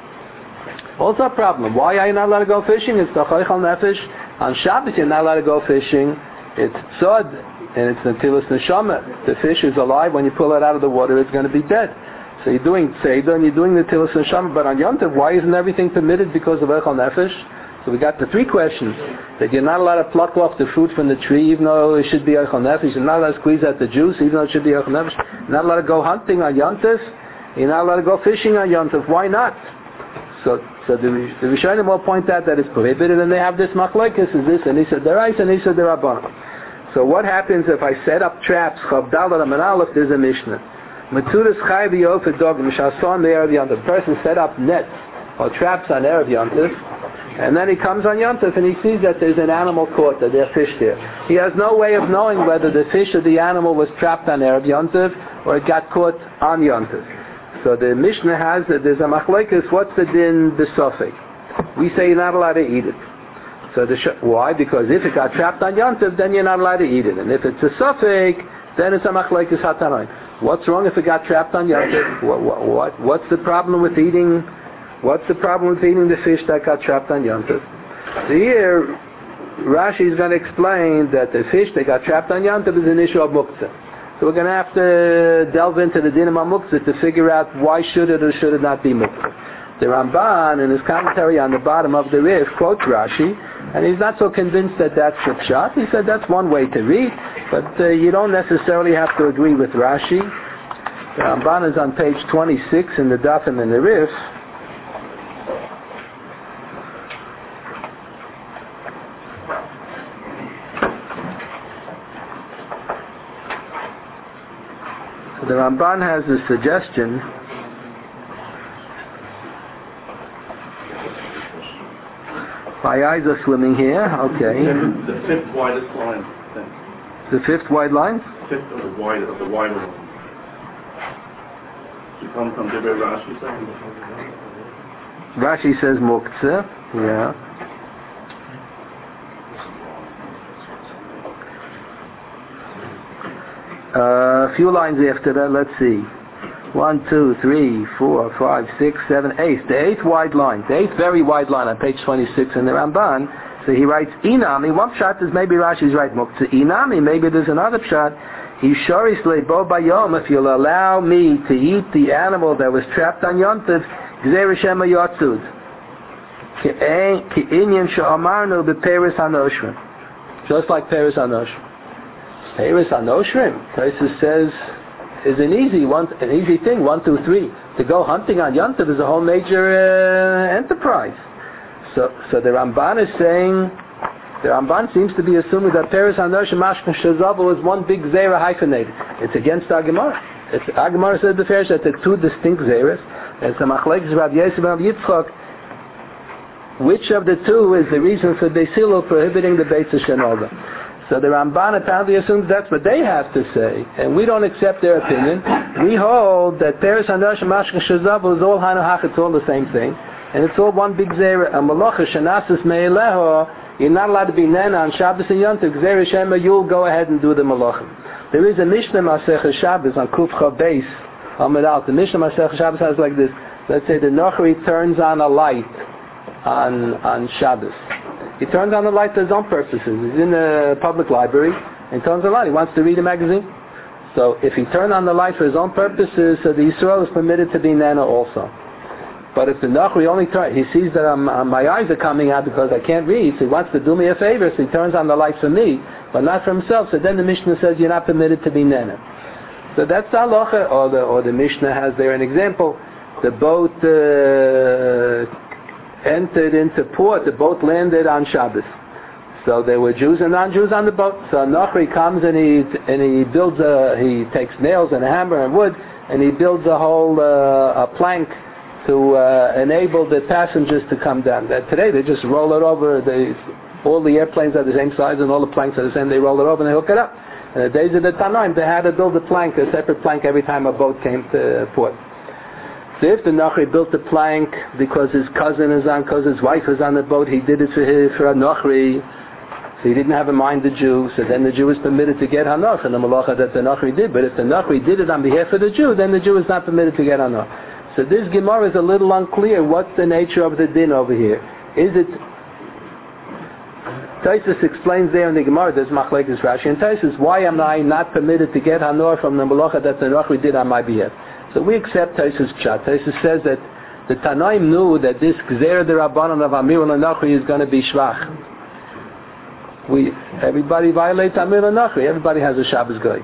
Also a problem. Why are you not allowed to go fishing? It's the Choichal Nefesh. On Shabbos you're not allowed to go fishing. It's Sod, and it's Netilas Neshama. The fish is alive. When you pull it out of the water, it's going to be dead. So you're doing Seder and you're doing Netilas Neshama. But on Yontif, why isn't everything permitted because of Choichal Nefesh? So we got the 3 questions. That you're not allowed to pluck off the fruit from the tree, even though it should be Eichel Nefesh. You're not allowed to squeeze out the juice, even though it should be Eichel Nefesh. You're not allowed to go hunting on Yontif. You're not allowed to go fishing on Yontif. Why not? So the Rishonim will point out that it's prohibited, and they have this machlokes, is this, and he said Derais, and he said D'Rabbanan. So what happens if I set up traps, Chav Daled Amar Aleph, there's a Mishnah. Metzudas Chai V'Yofet Dog, Mishason Erev Yontif. The person set up nets or traps on Erev Yontif, and then he comes on Yontif and he sees that there's an animal caught, that there's fish there. He has no way of knowing whether the fish or the animal was trapped on Erev Yontif or it got caught on Yontif. So the Mishnah has that there's a machlokes, what's the din b'sofek? We say you're not allowed to eat it. So why? Because if it got trapped on Yontif, then you're not allowed to eat it. And if it's a sofek, then it's a machlokes hatanoim. What's wrong if it got trapped on Yontif? What's the problem with eating? What's the problem with eating the fish that got trapped on Yontif? So here, Rashi is going to explain that the fish that got trapped on Yontif is an issue of muktzah. So we're going to have to delve into the din of muktzah to figure out why should it or should it not be muktzah. The Ramban, in his commentary on the bottom of the Rif, quotes Rashi, and he's not so convinced that that's the pshat. He said that's one way to read, but you don't necessarily have to agree with Rashi. The Ramban is on page 26 in the Dafim in the Rif. So the Ramban has a suggestion. My eyes are swimming here. Okay. The fifth widest line. The fifth wide line? Fifth of the wider one. You come from Dibber Rashi saying. Rashi says Muktzah. Yeah. A few lines after that, let's see. 1, 2, 3, 4, 5, 6, 7, 8. The eighth wide line. The eighth very wide line on page 26 in the Ramban. So he writes, Inami. One pshat is maybe Rashi's right. Muktzah. Inami. Maybe there's another pshat. Yishoris bo bayom. If you'll allow me to eat the animal that was trapped on Yontiv, Gzeir Shema Yotzud. Ki inyan she'amarnu beperis hanoshrim. Just like peris hanoshrim. Peris hanoshrim, Taisus says, is an easy thing. 1, 2, 3. To go hunting on Yontiv is a whole major enterprise. So the Ramban is saying, the Ramban seems to be assuming that Peres Hanoshim Mashkin Shazabu is one big Zera hyphenated. It's against our Gemara. Our Gemara says the Farish that there are two distinct Zeras. It's the Machlekes Rav Yosef and Rav Yitzchak. Which of the two is the reason for Beisilu prohibiting the Beis Hashanah? So the Ramban apparently assumes that's what they have to say, and we don't accept their opinion. We hold that Peres Hanoshim Mashkin Shazabu is all Hanuhach, it's all the same thing. And it's all one big zera. A malacha shenasis me'eleho, you're not allowed to be nena on Shabbos and Yom Tov. Zera Shema, you'll go ahead and do the malacha. There is a Mishnah Masechah Shabbos on Kuf Chav Beis Amud Aleph. The Mishnah Masechah Shabbos has like this. Let's say the Nochri turns on a light on Shabbos. He turns on the light for his own purposes. He's in the public library and turns on the light. He wants to read a magazine. So if he turned on the light for his own purposes, so the Yisrael is permitted to be nena also. But if the Nachri only turns, he sees that my eyes are coming out because I can't read, so he wants to do me a favor, so he turns on the light for me, but not for himself. So then the Mishnah says you're not permitted to be nena. So that's the halacha, or the Mishnah has there an example. The boat entered into port, the boat landed on Shabbos. So there were Jews and non-Jews on the boat. So Nachri comes and he builds he takes nails and a hammer and wood, and he builds a whole a plank to enable the passengers to come down. Today they just roll it over. All the airplanes are the same size and all the planks are the same. They roll it over and they hook it up. In the days of the Tanaim, they had to build a separate plank every time a boat came to port. So if the Nachri built the plank because his cousin is on, because his wife is on the boat, he did it for a Nachri. So he didn't have in mind the Jew. So then the Jew is permitted to get Hanach and the Malacha that the Nachri did. But if the Nachri did it on behalf of the Jew, then the Jew is not permitted to get Hanach. So this Gemara is a little unclear. What's the nature of the din over here? Is it... Taisus explains there in the Gemara, there's Machlekes Rashi and Taisus, why am I not permitted to get Hanor from the Malacha that the Nachri did on my behalf? So we accept Taisus' Pshat. Taisus says that the Tanaim knew that this Gzeir de Rabbanan of Amir al-Nachri is going to be Shvach. Everybody violates Amir al-Nachri. Everybody has a Shabbos Goy.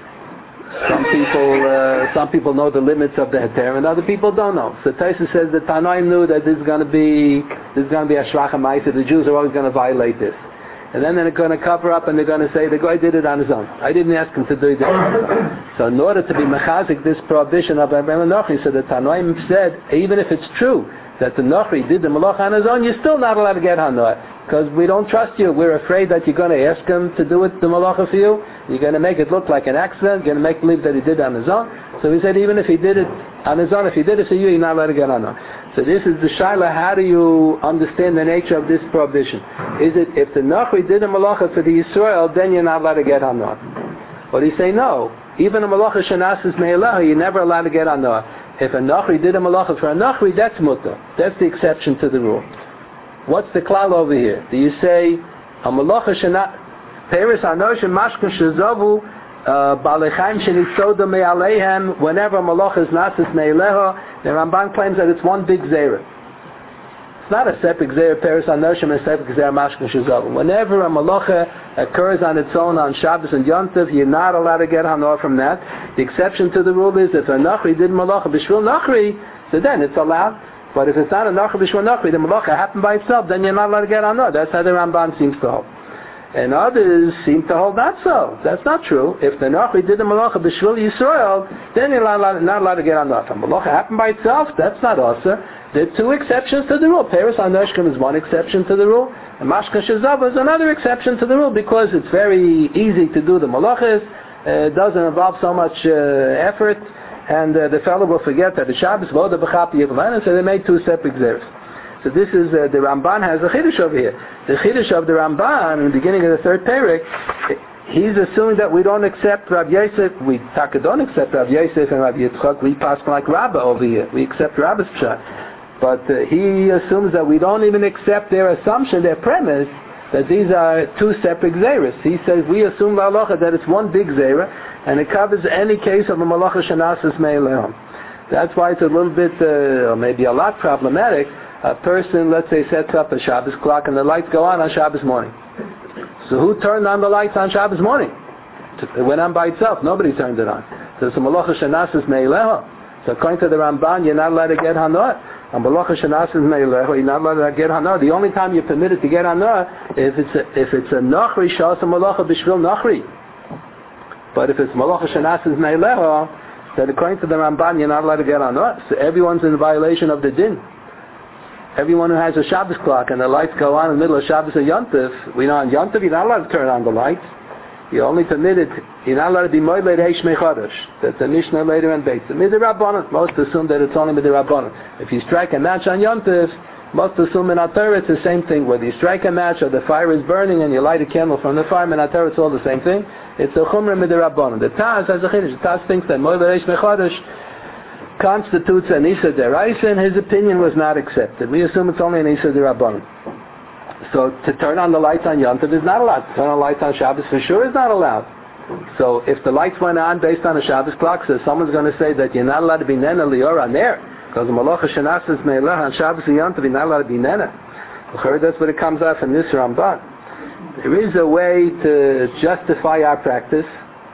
Some people know the limits of the heter, and other people don't know. So Taisus says that Tanaim knew that this is going to be a shvach ha'maisa. The Jews are always going to violate this, and then they're going to cover up and they're going to say the guy did it on his own. I didn't ask him to do it on his own. So in order to be mechazik this prohibition of Abraham Nochri, so the Tanaim said even if it's true that the Nochri did the malach on his own, you're still not allowed to get Hanor. Because we don't trust you. We're afraid that you're going to ask him to do it, the malacha for you. You're going to make it look like an accident. You're going to make believe that he did it on his own. So he said even if he did it on his own, if he did it for you, you're not allowed to get Hanor. So this is the shaila. How do you understand the nature of this prohibition? Is it if the Nachri did a malacha for the Yisrael, then you're not allowed to get Hanor? Or do you say no? Even a malacha shenasis me'elaha, you're never allowed to get Hanor. If a Nachri did a malacha for a Nachri, that's mutter. That's the exception to the rule. What's the klal over here? Do you say a malacha shena peres anoshim mashkin shezavu balechaim shenitzoda me'aleihem? Whenever a malacha is nasis me'eleha, the Ramban claims that it's one big zera. It's not a separate zera peres anoshim and a separate zera mashkin shezavu. Whenever a malacha occurs on its own on Shabbos and Yom Tov, you're not allowed to get hanor from that. The exception to the rule is if a nachri did malacha b'shvil nachri, so then it's allowed. But if it's not a Nachri B'Shvil Nachri, the Malacha happened by itself, then you're not allowed to get Hanor. That's how the Ramban seems to hold. And others seem to hold not so. That's not true. If the Nachri did the Malacha B'Shvil Yisrael, then you're not allowed to get on Nachri. Malacha happened by itself, that's not also. There are two exceptions to the rule. Peres HaNoshkim is one exception to the rule, and Mashka Shezava is another exception to the rule, because it's very easy to do the Malachas, it doesn't involve so much effort, and the fellow will forget that the Shabbos, Voda B'Chapi Yevlana, so they made two separate Xeris. So this is, the Ramban has a Chiddush over here. The Chiddush of the Ramban, in the beginning of the third Perek, he's assuming that we don't accept Rav Yosef, we don't accept Rav Yosef and Rav Yitzchak, we pass like Rabbah over here. We accept Rabbah's Pshat. But he assumes that we don't even accept their assumption, their premise, that these are two separate Xeris. He says, we assume La'alocha that it's one big Xera, and it covers any case of a Malacha Shanasas Me'elehom. That's why it's a little bit, or maybe a lot problematic. A person, let's say, sets up a Shabbos clock and the lights go on Shabbos morning. So who turned on the lights on Shabbos morning? It went on by itself. Nobody turned it on. So it's a Malacha Shanasas Me'eleho. So according to the Ramban, you're not allowed to get Hanah. And Malacha Shanasas Me'eleho, you're not allowed to get Hanah. The only time you're permitted to get Hanah if it's a Nachri, Shas a Malacha B'Shvil Nachri. But if it's Malacha Shanasas Me'eleho, then according to the Ramban, you're not allowed to get Hanah. So everyone's in violation of the din. Everyone who has a Shabbos clock and the lights go on in the middle of Shabbos or Yontif, we know on Yontif you're not allowed to turn on the lights. You're only permitted, you're not allowed to be Moiled Heish Mechadosh. That's a Mishnah later in Beitz. Midirabbanan, most assume that it's only Midirabbanan. If you strike a match on Yontif, most assume in Atorah it's the same thing. Whether you strike a match or the fire is burning and you light a candle from the fire, in Atorah it's all the same thing. It's a Chumrah Midirabbanan. The Taz has a Chiddush. The Taz thinks that Moiled Heish Mechadosh constitutes an Isa Deraisa, and his opinion was not accepted. We assume it's only an Isa Derabbanan. So to turn on the lights on Yontif is not allowed. To turn on lights on Shabbos for sure is not allowed. So if the lights went on based on a Shabbos clock, so someone's going to say that you're not allowed to be Nena Lior on there, because the Malacha Shanasas Me'eleh on Shabbos and Yontif, you're not allowed to be Nena. That's what it comes out from this Ramban. There is a way to justify our practice.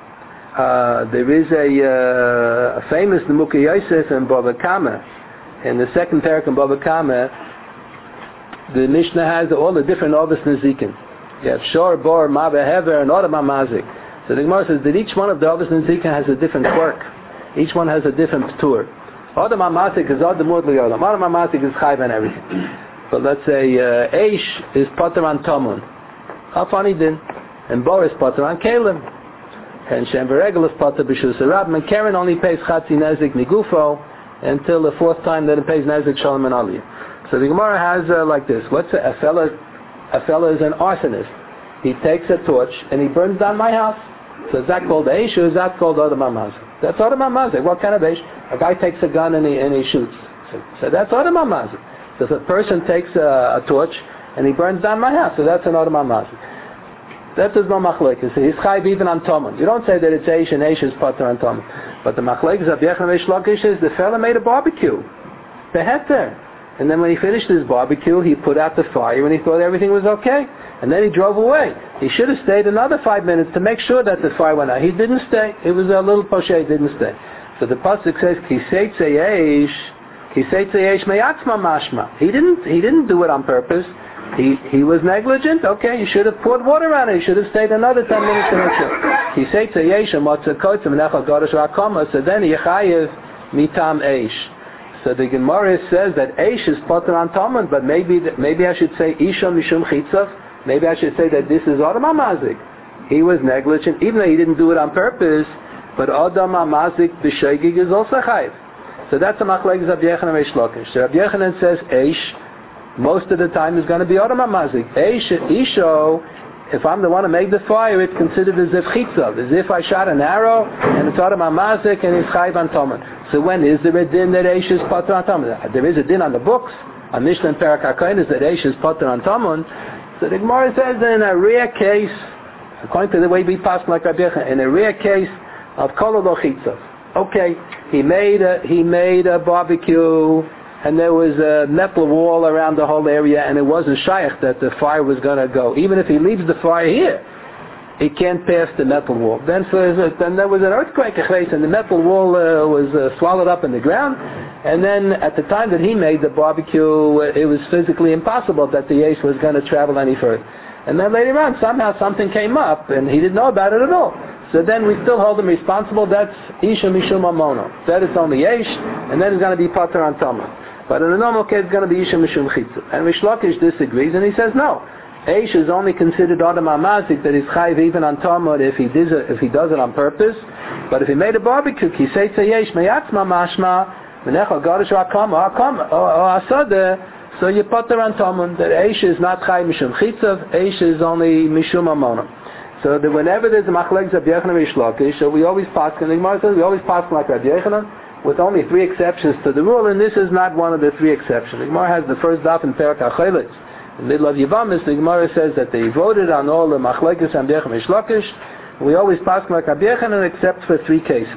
There is a famous Nemukah Yosef in Bava Kama. In the second parak in Bava Kama, the Mishnah has all the different Ovis Nezikin. You have Shor, Bor, Mava, Hever, and Odom HaMazik. So the Gemara says that each one of the Ovis Nezikin has a different quirk. Each one has a different Ptur. Odom HaMazik is Odom Mudli Odom. Odom HaMazik is Chayv and everything. But let's say Eish is Potter on Tomun. Chafani Din. And Bor is Potter on Kalim. And Shem V'Regel is Potter B'Shus Rabim. And Karen only pays Chatzi Nezik Nigufo until the fourth time that it pays Nezik Shalom and Aliyah. So the Gemara has like this. A fella is an arsonist. He takes a torch and he burns down my house. So is that called Eish or is that called Odom HaMazik? That's Odom HaMazik. What kind of Eish? A guy takes a gun and he shoots. So that's Odom HaMazik. So if a person takes a torch and he burns down my house, so that's an Odom HaMazik. That is no machlekes. He's chayv even on Toman. You don't say that it's Eish and Eish is Potter on Toman. But the machlekes of Yechon Reish Lakish is the fella made a barbecue. The heter. And then when he finished his barbecue, he put out the fire and he thought everything was okay. And then he drove away. He should have stayed another 5 minutes to make sure that the fire went out. He didn't stay. It was a little poshe, he didn't stay. So the pasuk says, Kiseitze Eish meyatzma mashma. He didn't do it on purpose. He was negligent. Okay, you should have poured water on it. You should have stayed another 10 minutes to make sure. He said to Yesh Matzah Kotzim Nechal Godesh Rakoma. So then Yechayev Mitam Eish. So the Gemara says that Eish is Potter on Toman, but maybe I should say Isha Mishum Chitzav. Maybe I should say that this is Odom HaMazik. He was negligent, even though he didn't do it on purpose. But Odom HaMazik b'Sheigig is also Chayiv. So that's a machlekes of Yechanan Reish Lakish. So Rabbi Yechanan says Eish most of the time is going to be Odom HaMazik. Isho, if I'm the one to make the fire, it's considered as if chitzav, as if I shot an arrow, and it's Odom HaMazik, and it's Chayv on Toman. So when is there a din that Eish is Potter on Toman? There is a din on the books. On Mishnah and Perak HaKohen is that Eish is Potter on Toman. So the Gemara says that in a rare case, according to the way we pass like Rabbi Yechanan, in a rare case of kololo chitzav. Okay, he made a barbecue, and there was a metal wall around the whole area, and it wasn't shaykh that the fire was going to go. Even if he leaves the fire here, he can't pass the metal wall. Then there was an earthquake, and the metal wall was swallowed up in the ground. And then at the time that he made the barbecue, it was physically impossible that the Yesh was going to travel any further. And then later on, somehow something came up, and he didn't know about it at all. So then we still hold him responsible. That's Isha Mishum Amono. That it's only Eish, and then it's going to be Pater on Tama. But in a normal case, it's going to be Isha Mishum Chitza. And Rish Lakish disagrees, and he says no. Eish is only considered Adam HaMazik, that he's Chayiv even on Tama if he does it on purpose. But if he made a barbecue, he says Yesh Meyatzma Mashma, Menecha Gadish Rakama, or Asada, so you Pater on Tama, that Eish is not Chayiv Mishum Chitza, Eish is only Mishum Amono. So that whenever there's a machlekes Rabbi Yochanan Rish Lakish, so we always pass, and the Gemara says we always pass like Rabbi Yochanan, with only 3 exceptions to the rule, and this is not one of the 3 exceptions. The Gemara has the first daf in Perak HaCheles. In the middle of Yevamis, the Gemara says that they voted on all the machlekes Rabbi Yochanan Rish Lakish. We always pass like Rabbi Yochanan except for 3 cases.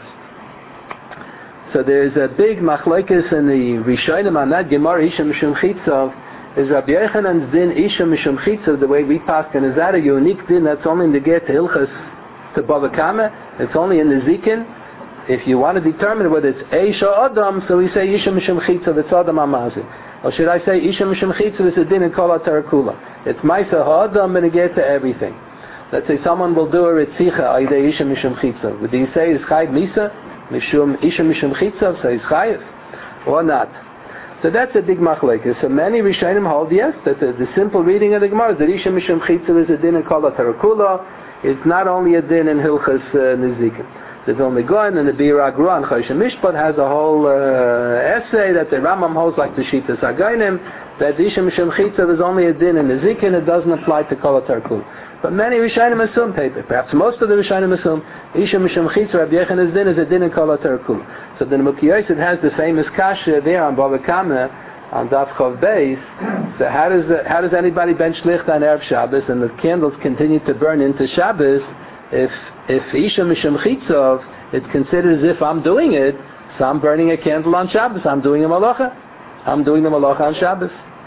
So there's a big machlekes in the Rishonim on that Gemara Isha Mishum Chitzav. Is Rabbi Yochanan's din Isha Mishum Chitzav, the way we pass, and is that a unique din that's only in the get to Hilchas to Bava Kama? It's only in the Zikin. If you want to determine whether it's Eish or Adam, so we say Isha Mishum Chitzav, it's Adam HaMazik. Or should I say Isha Mishum Chitzav is a din in Kol HaTarakula? It's Maisa HaAdam and a get to everything. Let's say someone will do a Ritzicha, Aidei Isha Mishum Chitzav. Would he say is Chayiv Misa? Mishum Isha Mishum Chitzav, so he's Chayiv? Or not? So that's a big machlekes. So many Rishonim hold, yes, that the simple reading of the Gemara is that Isha Mishum Chitzav is a din in Kol HaTarakula. It's not only a din in Hilchas Nezikin. There's only Goin, and the Bir Agro and Choshen Mishpat has a whole essay that the Rambam holds like the Shitas HaGainim, that Isha Mishum Chitzav is only a din in Nezikin, it doesn't apply to Kol HaTarakula. But many Rishonim assume, perhaps most of the Rishonim assume, Isha Mishum Chitzav, Rabbi Yochanan's din is a din in Kol HaTarakula. So the Nemuki Yosef has the famous kasha there on Bava Kama, on Daf Chov Beis. So how does anybody bench licht on Erev Shabbos and the candles continue to burn into Shabbos if Isha Mishum Chitzav, it's considered as if I'm doing it, so I'm burning a candle on Shabbos, I'm doing a malacha. I'm doing the malacha on Shabbos.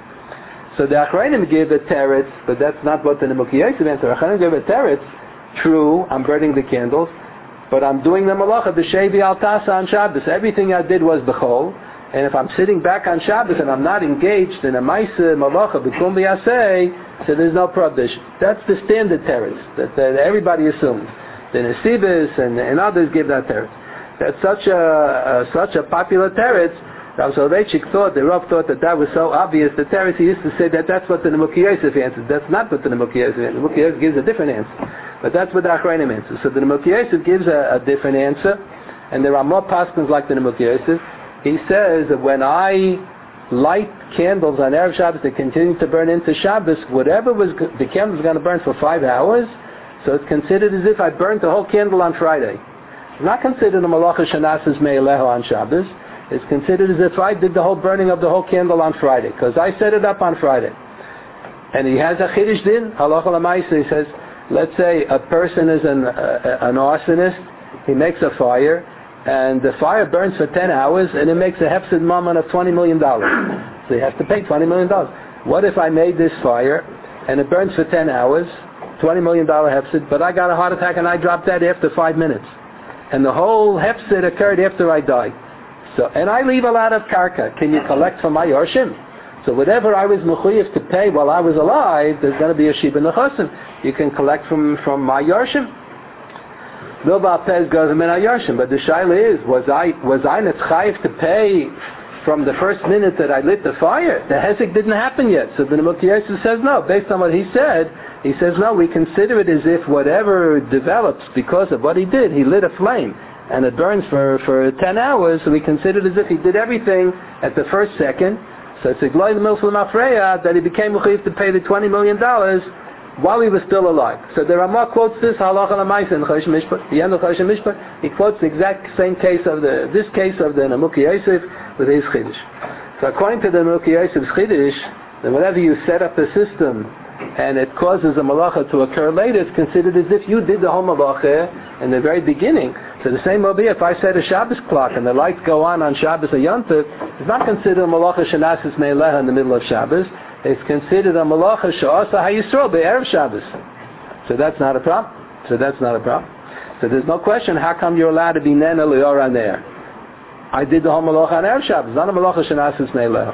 So the Achrayim gave a teretz, but that's not what the Nemuki Yosef answered. Achrayim gave a teretz, true, I'm burning the candles, but I'm doing the malacha, the shevi al tasa on Shabbos. Everything I did was the chol, and if I'm sitting back on Shabbos and I'm not engaged in a ma'aseh malacha, b'kum b'yaseh, so there's no prohibition. That's the standard teretz that everybody assumes. The Nesibis and others give that teretz. That's such a popular teretz. Rav Soloveitchik thought, the Rav thought that was so obvious. The teretz, he used to say that's what the Nemuki Yosef answers. That's not what the Nemuki Yosef answers. The Nemuki Yosef gives a different answer. But that's what the Achrayim answers. So the Nemuki Yosef gives a different answer, and there are more paskins like the Nemuki Yosef. He says that when I light candles on Erev Shabbos that continue to burn into Shabbos, whatever the candle is going to burn for 5 hours, so it's considered as if I burnt the whole candle on Friday. It's not considered a malacha shanasas me'eleho on Shabbos. It's considered as if I did the whole burning of the whole candle on Friday, because I set it up on Friday. And he has a chiddush din, halacha l'maisa. He says, let's say a person is an arsonist, he makes a fire, and the fire burns for 10 hours, and it makes a hefsid mammon of $20 million. So he has to pay $20 million. What if I made this fire, and it burns for 10 hours, $20 million hefsid, but I got a heart attack and I dropped dead after 5 minutes. And the whole hefsid occurred after I died. So, and I leave a lot of karka. Can you collect from my yorshim? So whatever I was mechuyev to pay while I was alive, there's going to be a shiba nechasim. You can collect from my yorshim. Bilba Pez goes in my yorshim. But the shaila is, was I netzchayev to pay from the first minute that I lit the fire? The hezek didn't happen yet. So the Nemuki Yosef says no. Based on what he said, he says no. We consider it as if whatever develops because of what he did, he lit a flame. And it burns for 10 hours, so we consider it as if he did everything at the first second. So it's a gloy the milful mafreya that he became mechuyev to pay the $20 million while he was still alive. So the Ramah quotes this halacha l'maisa in Choshen Mishpat. The end of Choshen Mishpat, he quotes the exact same case of the Nemuki Yosef with his chiddush. So according to the Nemuki Yosef's chiddush, then whenever you set up a system and it causes a malacha to occur later, it's considered as if you did the whole malacha in the very beginning. So the same will be if I set a Shabbos clock and the lights go on Shabbos or Yom Tov, it's not considered a malacha shenasis me'eleha in the middle of Shabbos. It's considered a malacha she'asa ha'yisrael be'erev Shabbos. So that's not a problem. So there's no question, how come you're allowed to be nena li'or on there? I did the whole malacha on erev Shabbos, not a malacha shenasis me'eleha.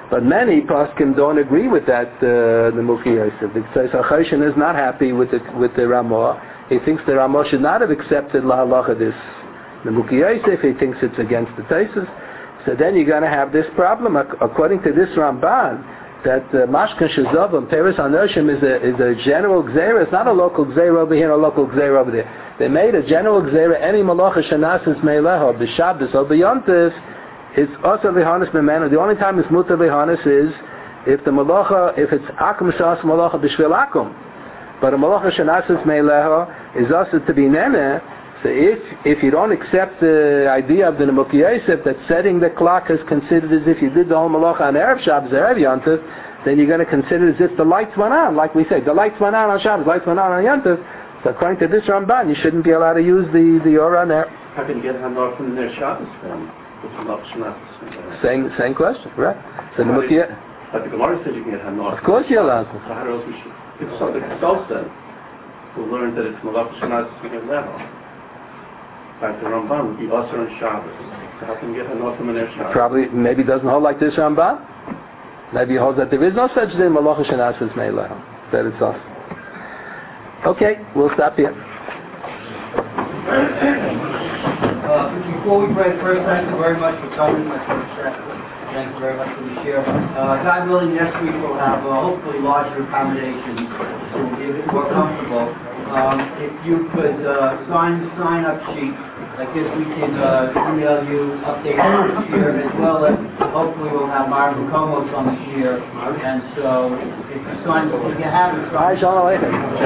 But many poskim don't agree with that, the Muki Yosef. It says HaChoshen is not happy with the Ramah. He thinks the Ramah should not have accepted La Halacha this. The Muki Yosef, he thinks it's against the Tosfos. So then you're going to have this problem, according to this Ramban, that Mashkan Shazov and Peres Anoshim is a general Gzeira. It's not a local Gzeira over here and a local Gzeira over there. They made a general Gzeira, any Malacha Shanasis Meileho, B'Shabbos or B'Yontif, it's also Vihanis Memenu. The only time it's Mutar Vihanis is if the Malacha, if it's Akum Shas Malacha B'Shvil Akum. But a Malacha Shanasis Meileho is also to be Nene. So if you don't accept the idea of the Nemuki Yosef that setting the clock is considered as if you did the whole Malacha on Erev Shabbos or Erev Yontif, then you're going to consider it as if the lights went on. Like we say, the lights went on Shabbos, lights went on Yontif. So according to this Ramban, you shouldn't be allowed to use the Orah on there. How can you get Hamar from their Shabbos then? Same question, right? So Nemuki, but the Gemara says you can get Hamar. Of course you're allowed to. So how else we should? If something else then, we'll learn that it's Malach Shnas level. Like the Ramban would be Asr and Shabbos. So how can you get Hamar from their Shabbos? Probably, maybe doesn't hold like this Ramban. Maybe he holds that there is no such thing, Malach Shnas is Meilah. That it's us. Okay, we'll stop here. Before we break, first, thank you very much for coming. My first thank you very much for the share. God willing, next week we'll have hopefully larger accommodations, so we'll be a bit more comfortable. If you could sign the sign-up sheet, like this, we can email you updates on the year, as well as hopefully we'll have Myra Comos on the year. And so, if you sign, if you haven't signed, please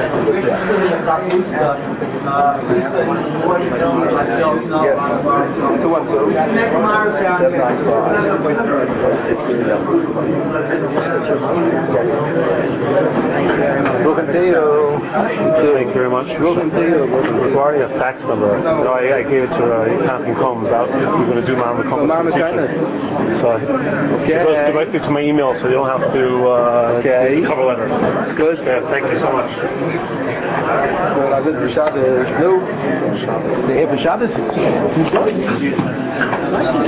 next Myra down here. Thank you very much. Why a fax number? No, I gave it to Jonathan Combs. He's going to do Mama Combs. So it goes directly to my email, so you don't have to cover letter. Good. Yeah, thank you so much. Shabbos. No. They have a Shabbos?